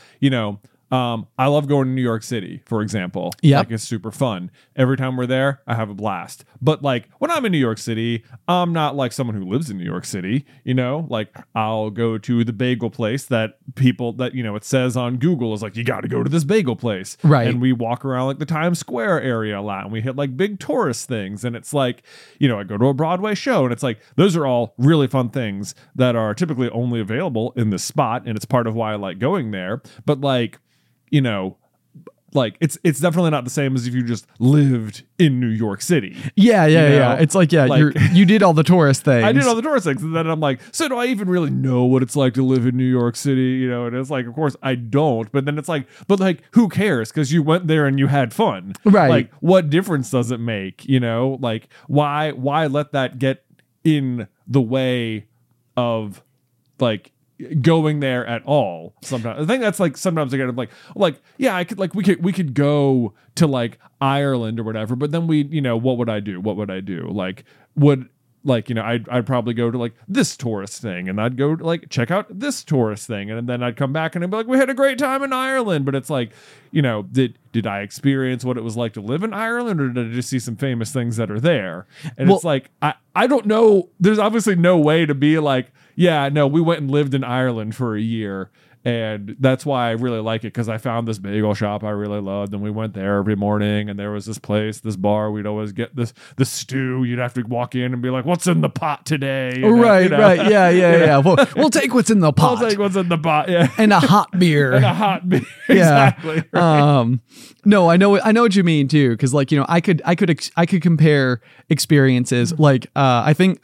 I love going to New York City, for example. Yep. Like it's super fun. Every time we're there, I have a blast. But like when I'm in New York City, I'm not like someone who lives in New York City, you know? Like I'll go to the bagel place that people that, you know, it says on Google is like, you got to go to this bagel place. Right. And we walk around like the Times Square area a lot and we hit like big tourist things. And it's like, you know, I go to a Broadway show and it's like, those are all really fun things that are typically only available in this spot. And it's part of why I like going there. But like, you know, like it's definitely not the same as if you just lived in New York City. Yeah. You know? It's like, yeah, Like- you did all the tourist things. I did all the tourist things, and then I'm like, so do I even really know what it's like to live in New York City? You know, and it's like, of course I don't. But then it's like, but like, who cares? Because you went there and you had fun, Right. Like, what difference does it make? You know, like why let that get in the way of like going there at all? Sometimes I think that's like sometimes I get like yeah, I could like we could go to like Ireland or whatever, but then we, you know, what would I do like would like, you know, I'd probably go to like this tourist thing and I'd go to like check out this tourist thing and then I'd come back and I'd be like, we had a great time in Ireland. But it's like, you know, did I experience what it was like to live in Ireland, or did I just see some famous things that are there? And Well- it's like I don't know, there's obviously no way to be like, yeah, no, we went and lived in Ireland for a year and that's why I really like it, because I found this bagel shop I really loved and we went there every morning and there was this place, this bar, we'd always get the stew. You'd have to walk in and be like, what's in the pot today? You know, Right, you know? right. Yeah. We'll take what's in the pot. I'll take what's in the pot, yeah. And a hot beer. And a hot beer. Yeah. Exactly. No, I know what you mean too, because like, you know, I could compare experiences. Like I think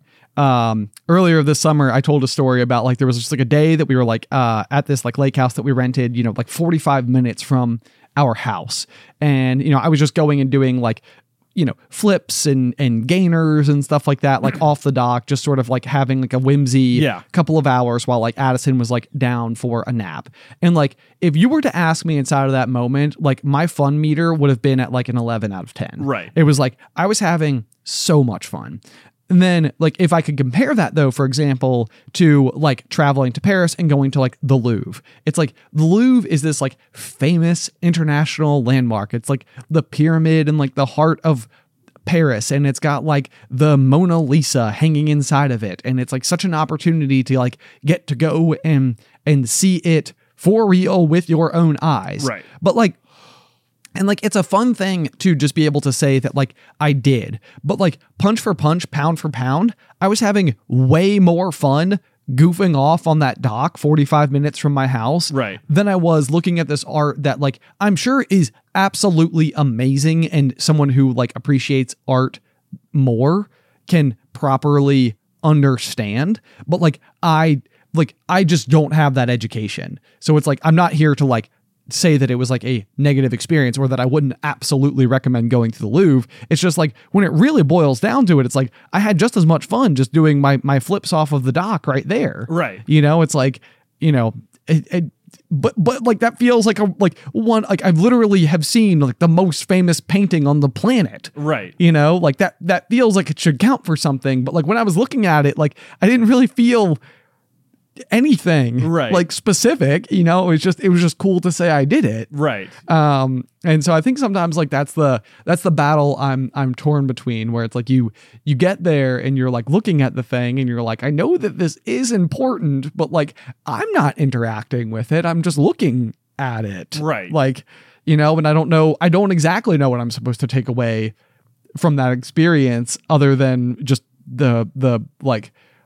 earlier this summer I told a story about like there was just like a day that we were like at this like lake house that we rented, you know, like 45 minutes from our house, and you know I was just going and doing like, you know, flips and gainers and stuff like that, like off the dock, just sort of like having like a whimsy couple of hours while like Addison was like down for a nap. And like, if you were to ask me inside of that moment, like my fun meter would have been at like an 11 out of 10. Right. It was like, I was having so much fun. And then like, if I could compare that though, for example, to like traveling to Paris and going to like the Louvre, it's like the Louvre is this like famous international landmark. It's like the pyramid and like the heart of Paris, and it's got like the Mona Lisa hanging inside of it. And it's like such an opportunity to like get to go and see it for real with your own eyes. Right. But like, and like, it's a fun thing to just be able to say that like I did, but like punch for punch, pound for pound, I was having way more fun goofing off on that dock 45 minutes from my house, Right, than I was looking at this art that like I'm sure is absolutely amazing, and someone who like appreciates art more can properly understand. But like I just don't have that education. So it's like I'm not here to like say that it was like a negative experience or that I wouldn't absolutely recommend going to the Louvre. It's just like when it really boils down to it, it's like I had just as much fun just doing my flips off of the dock right there. Right. You know, it's like, you know, but like that feels like I literally have seen like the most famous painting on the planet. Right. You know, like that feels like it should count for something. But like when I was looking at it, like I didn't really feel anything like specific, you know. It was just cool to say I did it. Right. And so I think sometimes like that's the battle I'm torn between, where it's like you get there and you're like looking at the thing and you're like, I know that this is important, but like I'm not interacting with it. I'm just looking at it. Right. Like, you know, and I don't exactly know what I'm supposed to take away from that experience other than just the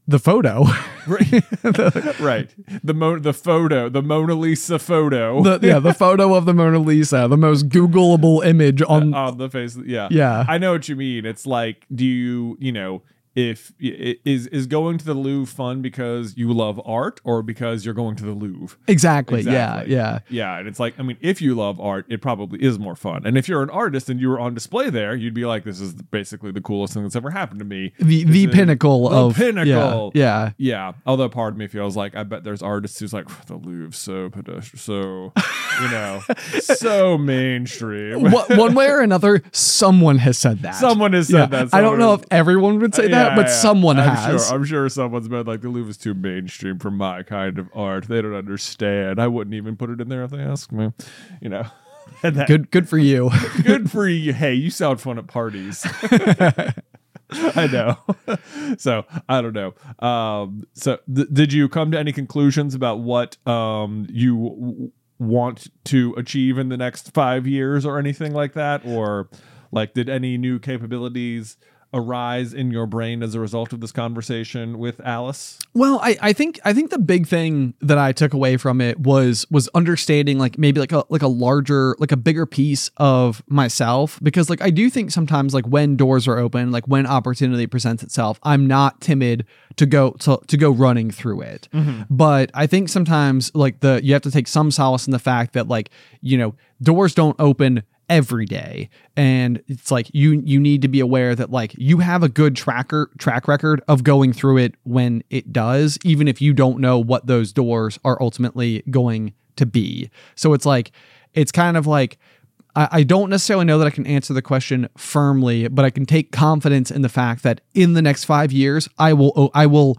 the photo. Right. The Mona Lisa photo. The photo of the Mona Lisa, the most Googleable image on the face. Yeah. Yeah. I know what you mean. It's like, do you know, if is going to the Louvre fun because you love art or because you're going to the Louvre? Exactly. Yeah. And it's like, I mean, if you love art, it probably is more fun. And if you're an artist and you were on display there, you'd be like, this is basically the coolest thing that's ever happened to me. The pinnacle of pinnacle. Yeah. Although part of me feels like, I bet there's artists who's like, the Louvre's so pedestrian, so so mainstream. One way or another, someone has said that. Someone has said that. I don't know if everyone would say that, but someone has. I'm sure someone's been like, the Louvre is too mainstream for my kind of art. They don't understand. I wouldn't even put it in there if they asked me. Good for you. Good for you. Hey, you sound fun at parties. I know. So I don't know. Did you come to any conclusions about what you want to achieve in the next 5 years or anything like that? Or like, did any new capabilities arise in your brain as a result of this conversation with Alice? Well, I think the big thing that I took away from it was understanding like maybe like a larger, like a bigger piece of myself, because like I do think sometimes like when doors are open, like when opportunity presents itself, I'm not timid to go running through it. Mm-hmm. But I think sometimes like you have to take some solace in the fact that like, doors don't open every day, and it's like you need to be aware that like you have a good track record of going through it when it does, even if you don't know what those doors are ultimately going to be. So it's like, it's kind of like, I don't necessarily know that I can answer the question firmly, but I can take confidence in the fact that in the next 5 years I will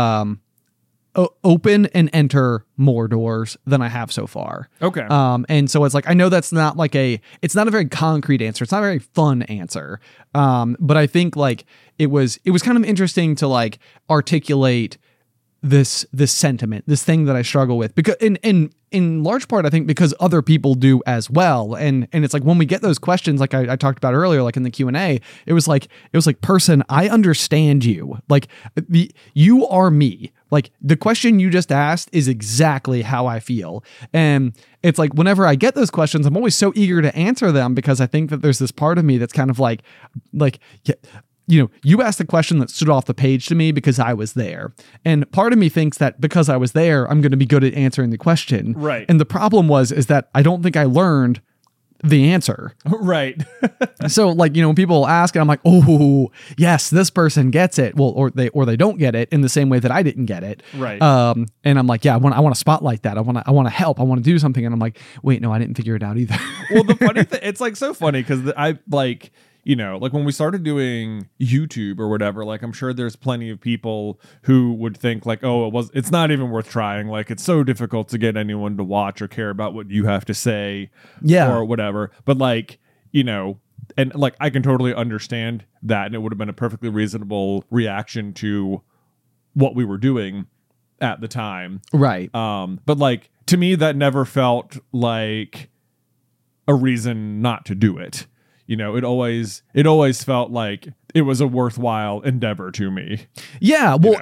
open and enter more doors than I have so far. Okay. And so it's like, I know that's not like it's not a very concrete answer. It's not a very fun answer. But I think like it was kind of interesting to like articulate this sentiment, this thing that I struggle with, because in large part, I think because other people do as well. And it's like, when we get those questions, like I talked about earlier, like in the Q&A, it was like, person, I understand you. Like you are me. Like the question you just asked is exactly how I feel. And it's like, whenever I get those questions, I'm always so eager to answer them, because I think that there's this part of me that's kind of like, yeah, you asked the question that stood off the page to me because I was there. And part of me thinks that because I was there, I'm going to be good at answering the question. Right. And the problem is that I don't think I learned the answer. Right. So like, when people ask and I'm like, oh yes, this person gets it. Well, or they don't get it in the same way that I didn't get it. Right. And I'm like, yeah, I want to spotlight that. I want to help. I want to do something. And I'm like, wait, no, I didn't figure it out either. Well, the funny thing, it's like so funny because I like, like when we started doing YouTube or whatever, like I'm sure there's plenty of people who would think like, oh, it's not even worth trying. Like it's so difficult to get anyone to watch or care about what you have to say, or whatever. But like, and like I can totally understand that, and it would have been a perfectly reasonable reaction to what we were doing at the time. Right. But like to me, that never felt like a reason not to do it. It always felt like it was a worthwhile endeavor to me. Yeah. Well,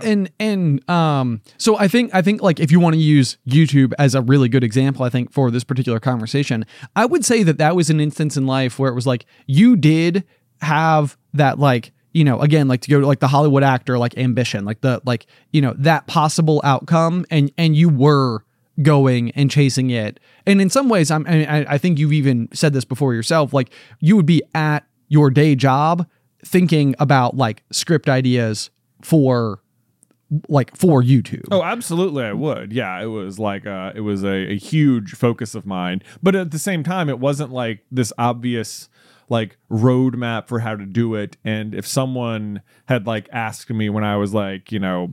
so I think like if you want to use YouTube as a really good example, I think for this particular conversation, I would say that was an instance in life where it was like, you did have that, like, again, like to go to like the Hollywood actor, like ambition, like that possible outcome. And you were going and chasing it. And in some ways, I think you've even said this before yourself, like you would be at your day job thinking about like script ideas for YouTube. Oh, absolutely. I would. Yeah. It was like, it was a huge focus of mine, but at the same time, it wasn't like this obvious like roadmap for how to do it. And if someone had like asked me when I was like,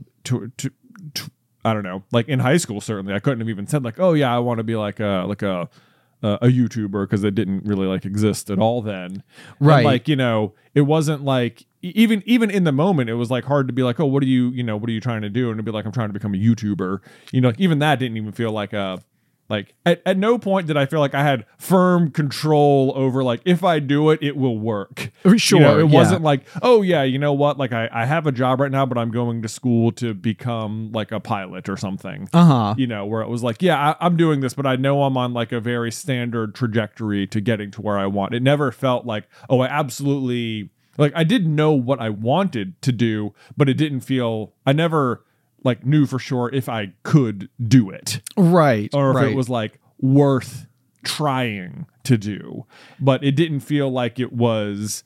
I don't know, like in high school, certainly I couldn't have even said like, oh yeah, I want to be like a YouTuber, because it didn't really like exist at all then. Right. And like, it wasn't like, even in the moment, it was like hard to be like, oh, what are you trying to do? And to be like, I'm trying to become a YouTuber, like even that didn't even feel like a like at no point did I feel like I had firm control over like if I do it, it will work. Sure, You know, it yeah. wasn't like, oh yeah, you know what? Like I have a job right now, but I'm going to school to become like a pilot or something. You know, where it was like, yeah, I'm doing this, but I know I'm on like a very standard trajectory to getting to where I want. It never felt like, oh, I absolutely like I didn't know what I wanted to do, but it didn't feel I never like knew for sure if I could do it Right. or if right. it was like worth trying to do. But it didn't feel like it was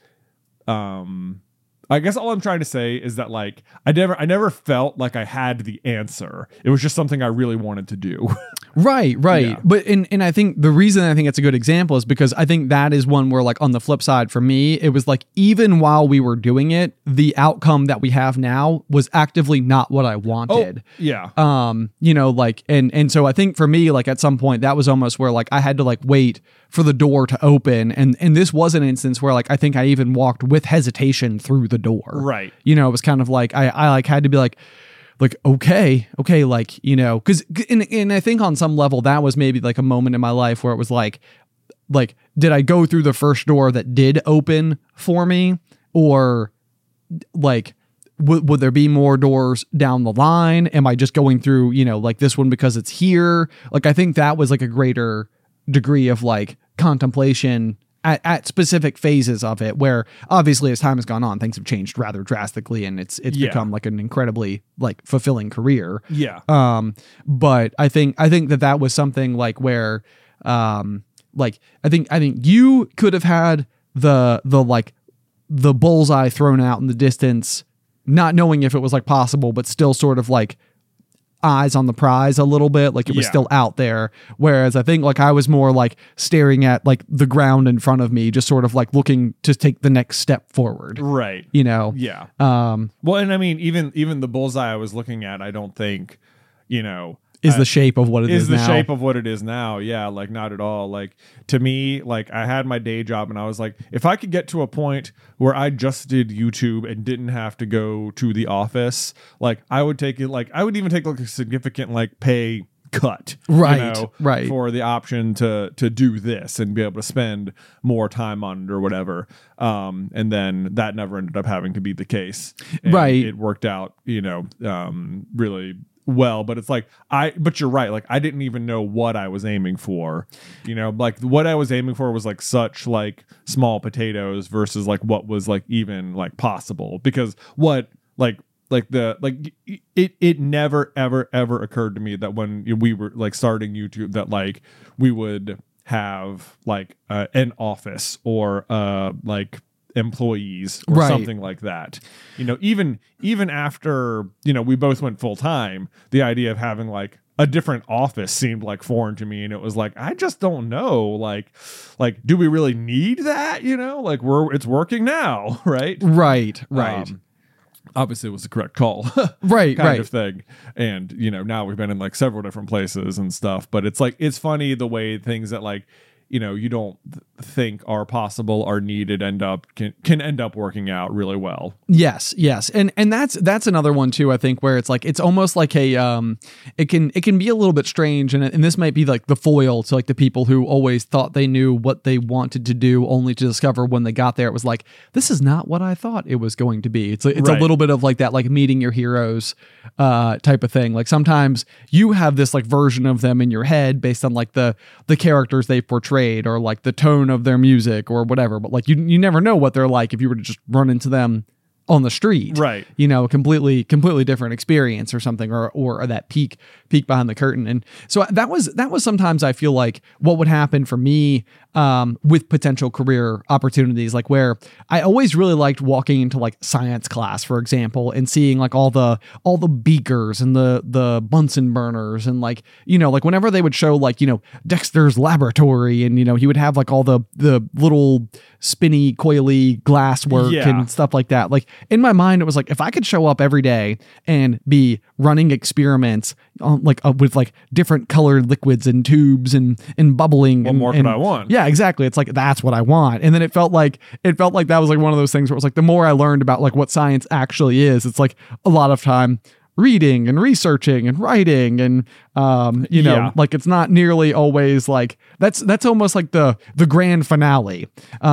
I guess all I'm trying to say is that like I never felt like I had the answer. It was just something I really wanted to do. Right. Yeah. But and I think the reason I think it's a good example is because I think that is one where like on the flip side for me, it was like even while we were doing it, the outcome that we have now was actively not what I wanted. Yeah. You know, like and so I think for me, like at some point that was almost where like I had to like wait for the door to open. And this was an instance where like I think I even walked with hesitation through the door. Right. You know, it was kind of like I like had to be like okay, like, you know, because and I think on some level that was maybe like a moment in my life where it was like did I go through the first door that did open for me, or like would there be more doors down the line? Am I just going through, you know, like this one because it's here? Like I think that was like a greater degree of like contemplation at specific phases of it, where obviously as time has gone on, things have changed rather drastically, and it's become like an incredibly like fulfilling career. Yeah. But I think that was something like where, like I think you could have had the like the bullseye thrown out in the distance, not knowing if it was like possible, but still sort of like eyes on the prize a little bit, like it was still out there. Whereas I think like I was more like staring at like the ground in front of me, just sort of like looking to take the next step forward. Right. You know? Yeah. Well, and I mean, even the bullseye I was looking at, I don't think, you know, is the shape of what it is the now. shape of what it is now. Yeah, like not at all. Like to me, like I had my day job and I was like, if I could get to a point where I just did YouTube and didn't have to go to the office, like I would take it, like I would even take like a significant like pay cut, right, you know, right, for the option to do this and be able to spend more time on it or whatever. And then that never ended up having to be the case. And right. It worked out, you know, really well, but it's like but you're right, like I didn't even know what I was aiming for, you know, like what I was aiming for was like such like small potatoes versus like what was like even like possible, because what it never ever occurred to me that when we were like starting YouTube that like we would have like an office or like employees or something like that, you know. Even after, you know, we both went full time, the idea of having like a different office seemed like foreign to me, and it was like I just don't know, like do we really need that, you know, like it's working now, right. Obviously it was the correct call. kind of thing. And, you know, now we've been in like several different places and stuff, but it's like, it's funny the way things that like, you know, you don't think are possible or needed can end up working out really well. Yes. And that's another one too, I think, where it's like it's almost like a it can be a little bit strange, and this might be like the foil to like the people who always thought they knew what they wanted to do, only to discover when they got there it was like, this is not what I thought it was going to be. It's right. A little bit of like that, like meeting your heroes type of thing. Like sometimes you have this like version of them in your head based on like the characters they portray or like the tone of their music or whatever, but like you never know what they're like if you were to just run into them on the street, right? You know, completely different experience or something, or that peek behind the curtain. And so that was sometimes I feel like what would happen for me with potential career opportunities, like where I always really liked walking into like science class, for example, and seeing like all the beakers and the Bunsen burners, and like, you know, like whenever they would show like, you know, Dexter's laboratory, and, you know, he would have like all the little spinny coily glass work and stuff like that. Like in my mind, it was like, if I could show up every day and be running experiments with like different colored liquids and tubes and bubbling, what more could I want? Yeah, exactly. It's like, that's what I want. And then it felt like that was like one of those things where it was like, the more I learned about like what science actually is, it's like a lot of time reading and researching and writing and you know, Yeah. like it's not nearly always like that's almost like the grand finale.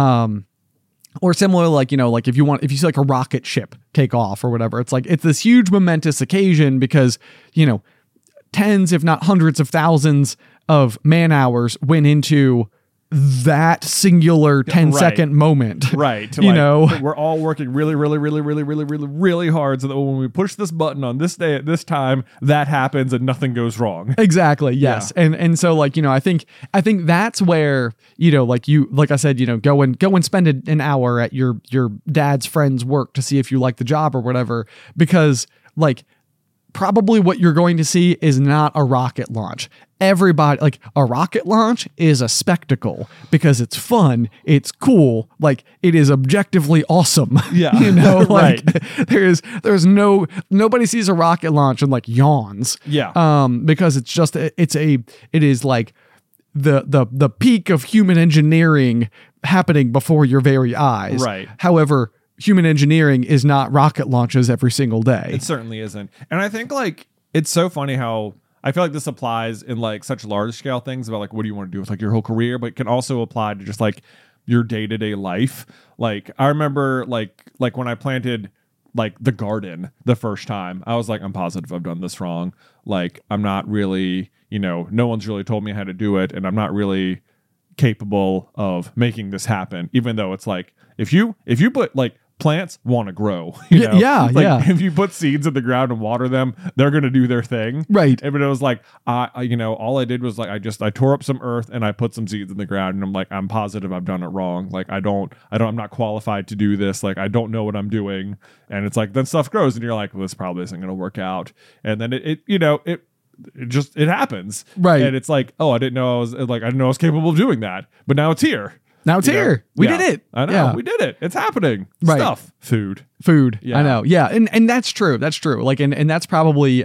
Or similar, like, you know, like if you see like a rocket ship take off or whatever, it's like it's this huge momentous occasion because, you know, tens, if not hundreds of thousands of man hours went into that singular 10-second moment. Right. To You like, know? we're all working really, really, really, really, really, really, really hard so that when we push this button on this day at this time, that happens and nothing goes wrong. Exactly. Yes. And so like, you know, I think that's where, you know, like I said, you know, go and spend an hour at your dad's friend's work to see if you like the job or whatever, because like probably what you're going to see is not a rocket launch. Everybody, like, a rocket launch is a spectacle because it's fun, it's cool, like it is objectively awesome. Yeah. You know, like Right. nobody sees a rocket launch and like yawns. Yeah. Because it is like the peak of human engineering happening before your very eyes. Right. However, human engineering is not rocket launches every single day. It certainly isn't. And I think like it's so funny how I feel like this applies in like such large scale things about like what do you want to do with like your whole career, but it can also apply to just like your day-to-day life. Like I remember like when I planted like the garden the first time, I was like, I'm positive I've done this wrong. Like I'm not really, you know, no one's really told me how to do it, and I'm not really capable of making this happen, even though it's like if you put like plants want to grow, you know? Yeah, Like, yeah. if you put seeds in the ground and water them, they're going to do their thing. Right. But it was like, I you know, all I did was like, I tore up some earth and I put some seeds in the ground, and I'm like, I'm positive I've done it wrong. Like, I'm not qualified to do this. Like, I don't know what I'm doing. And it's like, then stuff grows and you're like, well, this probably isn't going to work out. And then it happens. Right. And it's like, oh, I didn't know I was capable of doing that, but now it's here. Now it's You know? here. We Yeah. did it. I know. Yeah. We did it. It's happening. Right. Stuff. Food. I know. Yeah. And that's true. That's true. Like, and that's probably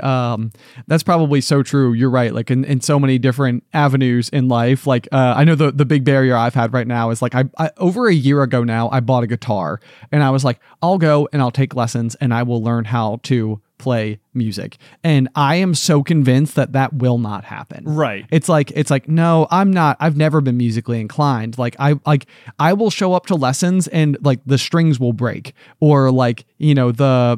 so true. You're right. Like in so many different avenues in life. Like, I know the big barrier I've had right now is like, I over a year ago now, I bought a guitar and I was like, I'll go and I'll take lessons and I will learn how to play music. And I am so convinced that will not happen. Right. It's like, no, I'm not. I've never been musically inclined. Like I will show up to lessons and like the strings will break, or like, you know,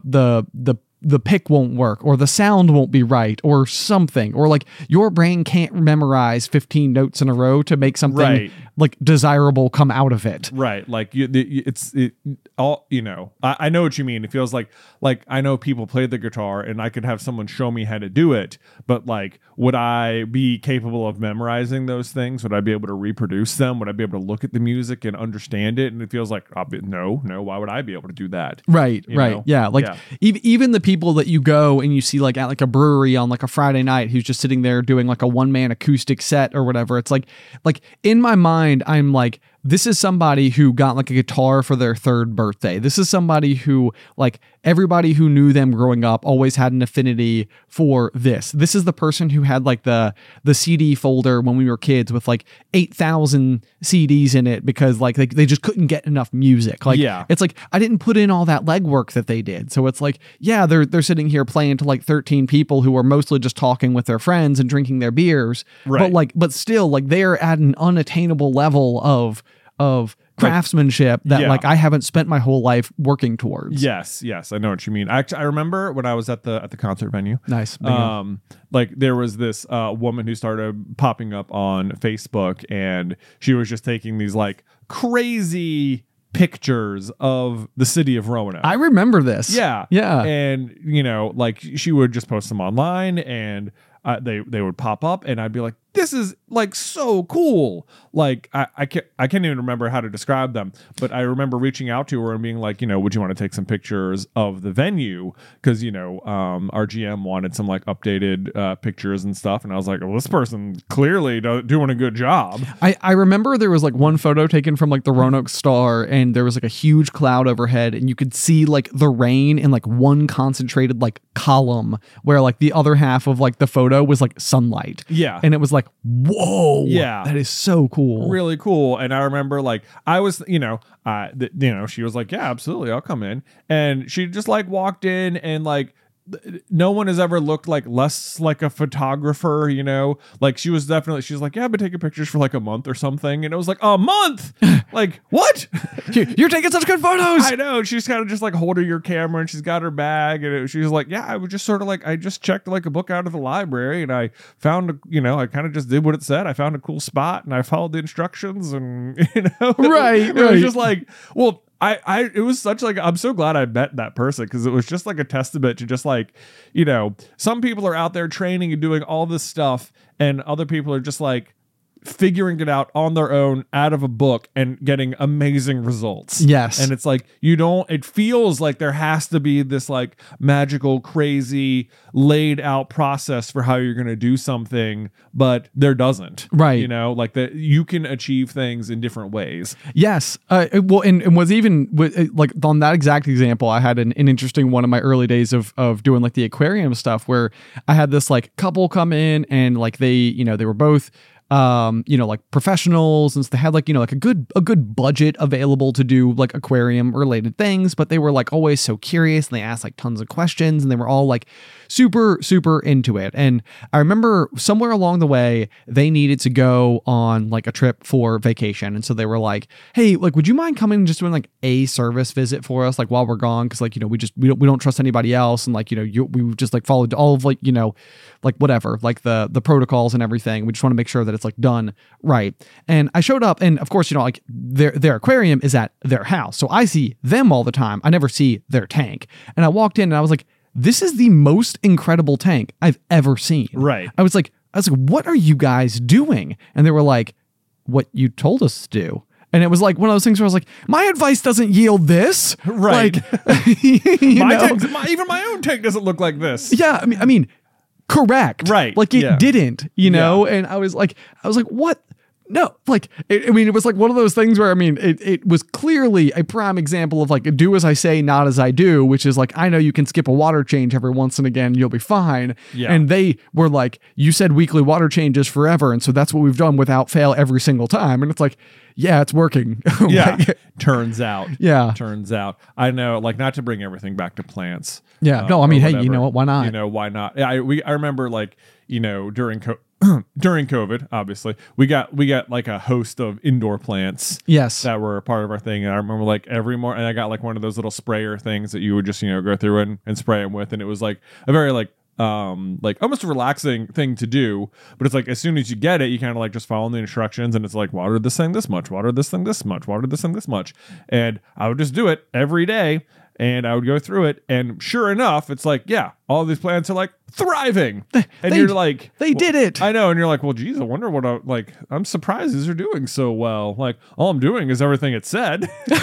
the pick won't work, or the sound won't be right, or something, or like your brain can't memorize 15 notes in a row to make something Right. like desirable come out of it. Right. Like I know what you mean. It feels like I know people play the guitar and I could have someone show me how to do it, but like, would I be capable of memorizing those things? Would I be able to reproduce them? Would I be able to look at the music and understand it? And it feels like, no, why would I be able to do that? Right. You Right. know? Yeah. Like Yeah. even the people that you go and you see like at like a brewery on like a Friday night who's just sitting there doing like a one-man acoustic set or whatever. It's like in my mind, I'm like, this is somebody who got like a guitar for their third birthday. This is somebody who, like, everybody who knew them growing up always had an affinity for this. This is the person who had like the CD folder when we were kids with like 8,000 CDs in it because like they just couldn't get enough music. Like, Yeah. it's like I didn't put in all that legwork that they did. So it's like, yeah, they're sitting here playing to like 13 people who are mostly just talking with their friends and drinking their beers. Right. But still, like, they are at an unattainable level of craftsmanship that Yeah. like I haven't spent my whole life working towards. Yes, I know what you mean. I remember when I was at the concert venue. Nice. Bingo. Like there was this woman who started popping up on Facebook, and she was just taking these like crazy pictures of the city of Roanoke. I remember this. Yeah. Yeah. And, you know, like she would just post them online, and they would pop up, and I'd be like, this is like so cool. Like I can't even remember how to describe them, but I remember reaching out to her and being like, you know, would you want to take some pictures of the venue? Because, you know, our GM wanted some like updated pictures and stuff. And I was like, well, this person clearly doing a good job. I remember there was like one photo taken from like the Roanoke Star, and there was like a huge cloud overhead, and you could see like the rain in like one concentrated like column, where like the other half of like the photo was like sunlight. Yeah. And it was like, whoa. Yeah. That is so cool. Really cool. And I remember like I was, you know, she was like, yeah, absolutely, I'll come in. And she just like walked in and like no one has ever looked like less like a photographer, you know, like she was like, yeah, I've been taking pictures for like a month or something. And it was like, a month. Like, what? You're taking such good photos. I know. She's kind of just like holding her camera and she's got her bag. And she was like, yeah, I was just sort of like, I just checked like a book out of the library and I found, I kind of just did what it said. I found a cool spot and I followed the instructions and, Right. It was just like, well, it was such like, I'm so glad I met that person because it was just like a testament to just like, some people are out there training and doing all this stuff and other people are just like figuring it out on their own out of a book and getting amazing results. Yes. And it's like, it feels like there has to be this like magical, crazy, laid out process for how you're going to do something, but there doesn't. Right. Like that you can achieve things in different ways. Yes. Well, and was even like on that exact example, I had an interesting one in my early days of doing like the aquarium stuff where I had this like couple come in and like they were both like professionals, and so they had like, like a good budget available to do like aquarium related things, but they were like always so curious and they asked like tons of questions and they were all like super, super into it. And I remember somewhere along the way, they needed to go on like a trip for vacation. And so they were like, hey, like, would you mind coming and just doing like a service visit for us, like while we're gone? Cause like, we don't trust anybody else. And like, we just like followed all of like, like whatever, like the protocols and everything. We just want to make sure that it's like done right. And I showed up and of course, like their aquarium is at their house. So I see them all the time. I never see their tank. And I walked in and I was like, this is the most incredible tank I've ever seen. Right. I was like, what are you guys doing? And they were like, what you told us to do. And it was like one of those things where I was like, my advice doesn't yield this. Right. Like, even my own tank doesn't look like this. Yeah. I mean, correct. Right. Like it didn't, know? And I was like, what? No, like, it was like one of those things where, it was clearly a prime example of like, do as I say, not as I do, which is like, I know you can skip a water change every once and again, you'll be fine. Yeah. And they were like, you said weekly water changes forever. And so that's what we've done without fail every single time. And it's like, yeah, it's working. Yeah. Turns out. Yeah. Turns out. I know, like, not to bring everything back to plants. Yeah. No, hey, you know what? Why not? Why not? I remember like, during COVID, obviously, we got like a host of indoor plants. Yes. That were a part of our thing. And I remember like every morning, and I got like one of those little sprayer things that you would just, go through and spray them with. And it was like a very like almost a relaxing thing to do, but it's like as soon as you get it, you kind of like just follow the instructions and it's like water this thing this much, water this thing this much, water this thing this much. And I would just do it every day and I would go through it. And sure enough, it's like, yeah, all these plants are like thriving. And you're like, they did it. I know. And you're like, well, geez, I wonder what I'm surprised these are doing so well. Like all I'm doing is everything it said. And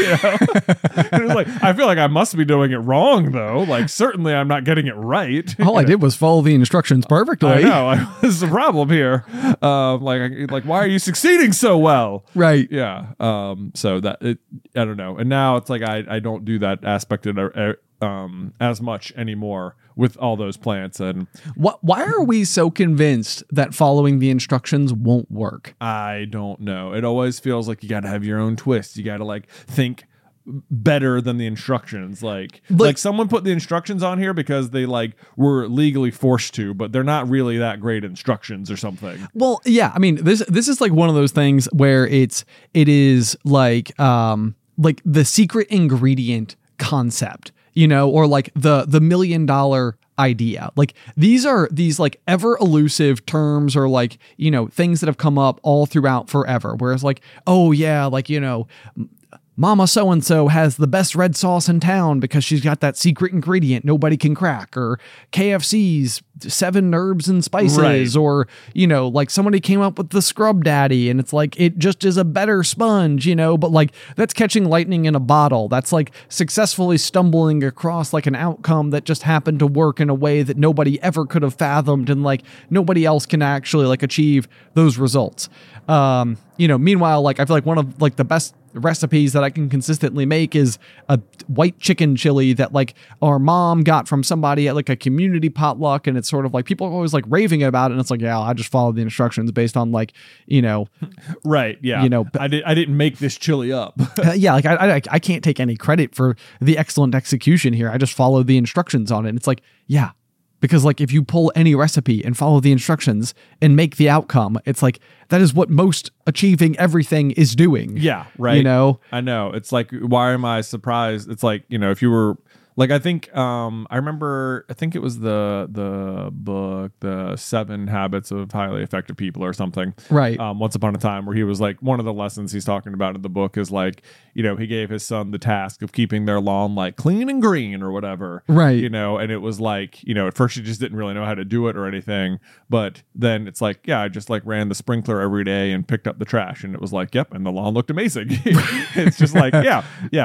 it's like, I feel like I must be doing it wrong though. Like certainly I'm not getting it right. All I did was follow the instructions perfectly. I know. This is the problem here. Like, why are you succeeding so well? Right. Yeah. So I don't know. And now it's like, I don't do that aspect of as much anymore with all those plants. And why are we so convinced that following the instructions won't work? I don't know. It always feels like you got to have your own twist. You got to like think better than the instructions. Like someone put the instructions on here because they like were legally forced to, but they're not really that great instructions or something. Well, yeah. This is like one of those things where it is like the secret ingredient concept, or like the $1 million idea. Like these are these like ever elusive terms or like, things that have come up all throughout forever. Whereas like, oh yeah, like, Mama so-and-so has the best red sauce in town because she's got that secret ingredient nobody can crack, or KFC's 7 herbs and spices, right. Or, like somebody came up with the Scrub Daddy and it's like, it just is a better sponge, but like that's catching lightning in a bottle. That's like successfully stumbling across like an outcome that just happened to work in a way that nobody ever could have fathomed. And like nobody else can actually like achieve those results. Meanwhile, like I feel like one of like the best recipes that I can consistently make is a white chicken chili that like our mom got from somebody at like a community potluck, and it's it's sort of like people are always like raving about it, and it's like, yeah, I just follow the instructions based on like, you know, right, yeah, you know, I didn't make this chili up. yeah, like I can't take any credit for the excellent execution here. I just follow the instructions on it. And it's like, yeah, because like if you pull any recipe and follow the instructions and make the outcome, it's like that is what most achieving everything is doing. Yeah, right. You know, I know. It's like, why am I surprised? It's like, you know, if you were like, I think I remember, I think it was the book, The 7 Habits of Highly Effective People or something. Right. Once upon a time, where he was like, one of the lessons he's talking about in the book is like, you know, he gave his son the task of keeping their lawn like clean and green or whatever. Right. You know, and it was like, you know, at first he just didn't really know how to do it or anything. But then it's like, yeah, I just like ran the sprinkler every day and picked up the trash. And it was like, yep. And the lawn looked amazing. It's just like, yeah.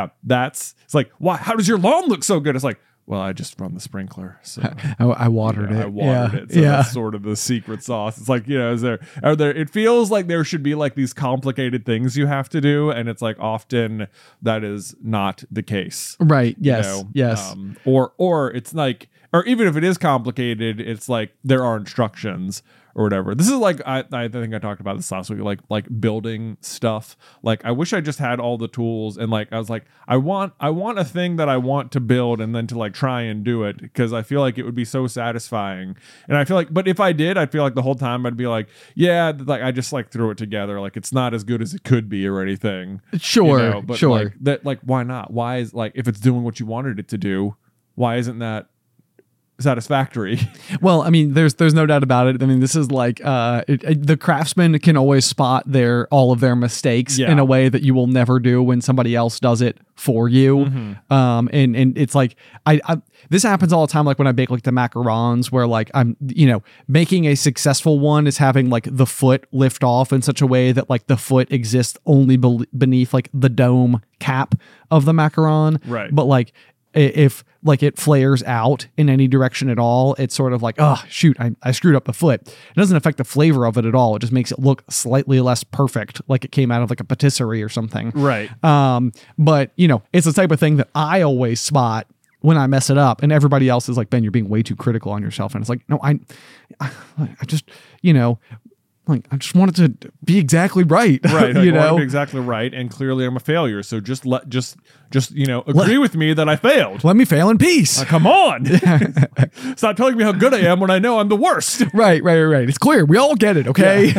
It's like, why? How does your lawn look so good? It's like, well, I just run the sprinkler, so I watered it. I watered it. So that's sort of the secret sauce. It's like, you know, it feels like there should be like these complicated things you have to do, and it's like often that is not the case. Right. Yes. You know? Yes. Or it's like, or even if it is complicated, it's like there are instructions or whatever. This is like, I think I talked about this last week, like building stuff. Like I wish I just had all the tools, and like I was like, I want a thing that I want to build and then to like try and do it, because I feel like it would be so satisfying. And I feel like, but if I did, I feel like the whole time I'd be like, yeah, like I just like threw it together. Like it's not as good as it could be or anything. Sure. You know? But sure. like that, like why not? Why is, like, if it's doing what you wanted it to do, why isn't that satisfactory? Well, I mean, there's no doubt about it. I mean, this is like the craftsman can always spot all of their mistakes in a way that you will never do when somebody else does it for you. Mm-hmm. And it's like I this happens all the time. Like when I bake like the macarons, where like I'm, you know, making a successful one is having like the foot lift off in such a way that like the foot exists only beneath like the dome cap of the macaron. Right. But like, if like it flares out in any direction at all, it's sort of like, oh shoot, I screwed up the foot. It doesn't affect the flavor of it at all. It just makes it look slightly less perfect, like it came out of like a patisserie or something. Right. But you know, it's the type of thing that I always spot when I mess it up, and everybody else is like, Ben, you're being way too critical on yourself. And it's like, no, I just, you know, like I just wanted to be exactly right. Right. You know, exactly right. And clearly I'm a failure. So just you know, agree with me that I failed. Let me fail in peace. Come on. Stop telling me how good I am when I know I'm the worst. Right. It's clear. We all get it. Okay.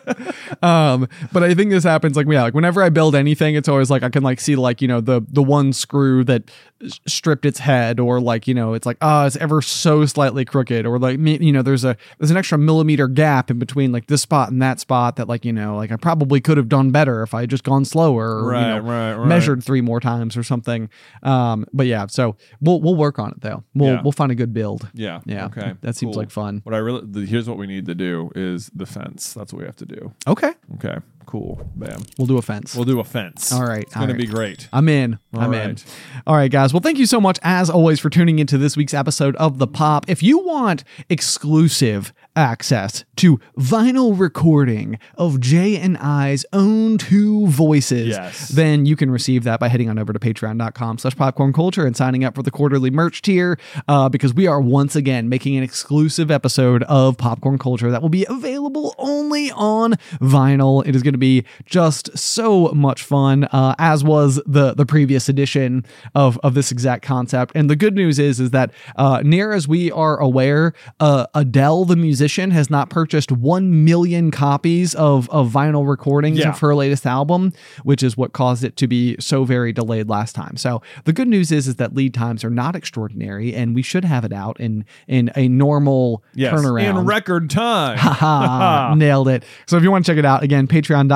Yeah. But I think this happens like whenever I build anything, it's always like I can like see like, you know, the one screw that stripped its head, or like, you know, it's like, it's ever so slightly crooked, or like, you know, there's an extra millimeter gap in between like this spot and that spot that like, you know, like I probably could have done better if I had just gone slower, or, right, you know, right. measured 3 more times or something. But yeah, so we'll work on it though. We'll find a good build. Yeah. Okay. That seems like fun. What here's what we need to do is the fence. That's what we have to do. Okay. Cool. Bam. We'll do a fence. We'll do a fence. All right. It's going to be great. I'm in. I'm in. All right, guys. Well, thank you so much, as always, for tuning into this week's episode of The Pop. If you want exclusive access to vinyl recording of Jay and I's own 2 voices, then you can receive that by heading on over to patreon.com/popcornculture and signing up for the quarterly merch tier, because we are once again making an exclusive episode of Popcorn Culture that will be available only on vinyl. It is going to be just so much fun, as was the previous edition of this exact concept. And the good news is that near as we are aware, Adele the musician has not purchased 1 million copies of vinyl recordings of her latest album, which is what caused it to be so very delayed last time. So the good news is that lead times are not extraordinary, and we should have it out in a normal turnaround. In record time. Nailed it. So if you want to check it out, again,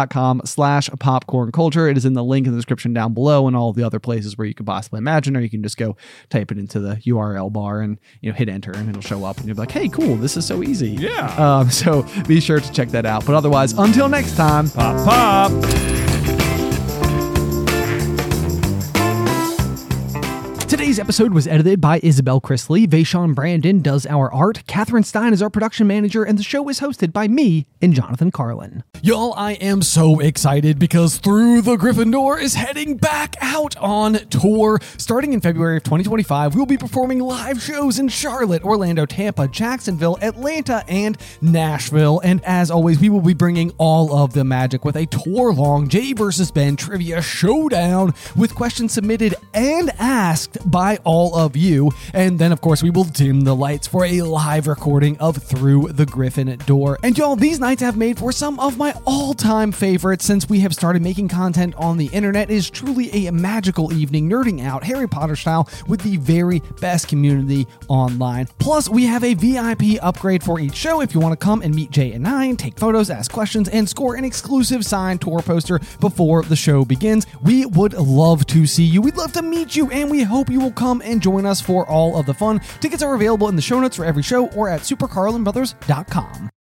patreon.com/popcornculture. It is in the link in the description down below, and all the other places where you could possibly imagine, or you can just go type it into the URL bar and, you know, hit enter, and it'll show up, and you'll be like, hey, cool, this is so easy. Yeah. So be sure to check that out. But otherwise, until next time, pop. Today's episode was edited by Isabel Chrisley. Vaishon Brandon does our art. Catherine Stein is our production manager, and the show is hosted by me and Jonathan Carlin. Y'all, I am so excited because Through the Gryffindor is heading back out on tour. Starting in February of 2025, we'll be performing live shows in Charlotte, Orlando, Tampa, Jacksonville, Atlanta, and Nashville. And as always, we will be bringing all of the magic with a tour-long Jay vs. Ben trivia showdown with questions submitted and asked by all of you. And then, of course, we will dim the lights for a live recording of Through the Gryffindor. And y'all, these nights have made for some of my all-time favorites since we have started making content on the internet. It is truly a magical evening nerding out Harry Potter style with the very best community online. Plus, we have a VIP upgrade for each show if you want to come and meet Jay and I, take photos, ask questions, and score an exclusive signed tour poster before the show begins. We would love to see you. We'd love to meet you, and we hope you will come and join us for all of the fun. Tickets are available in the show notes for every show or at supercarlinbrothers.com.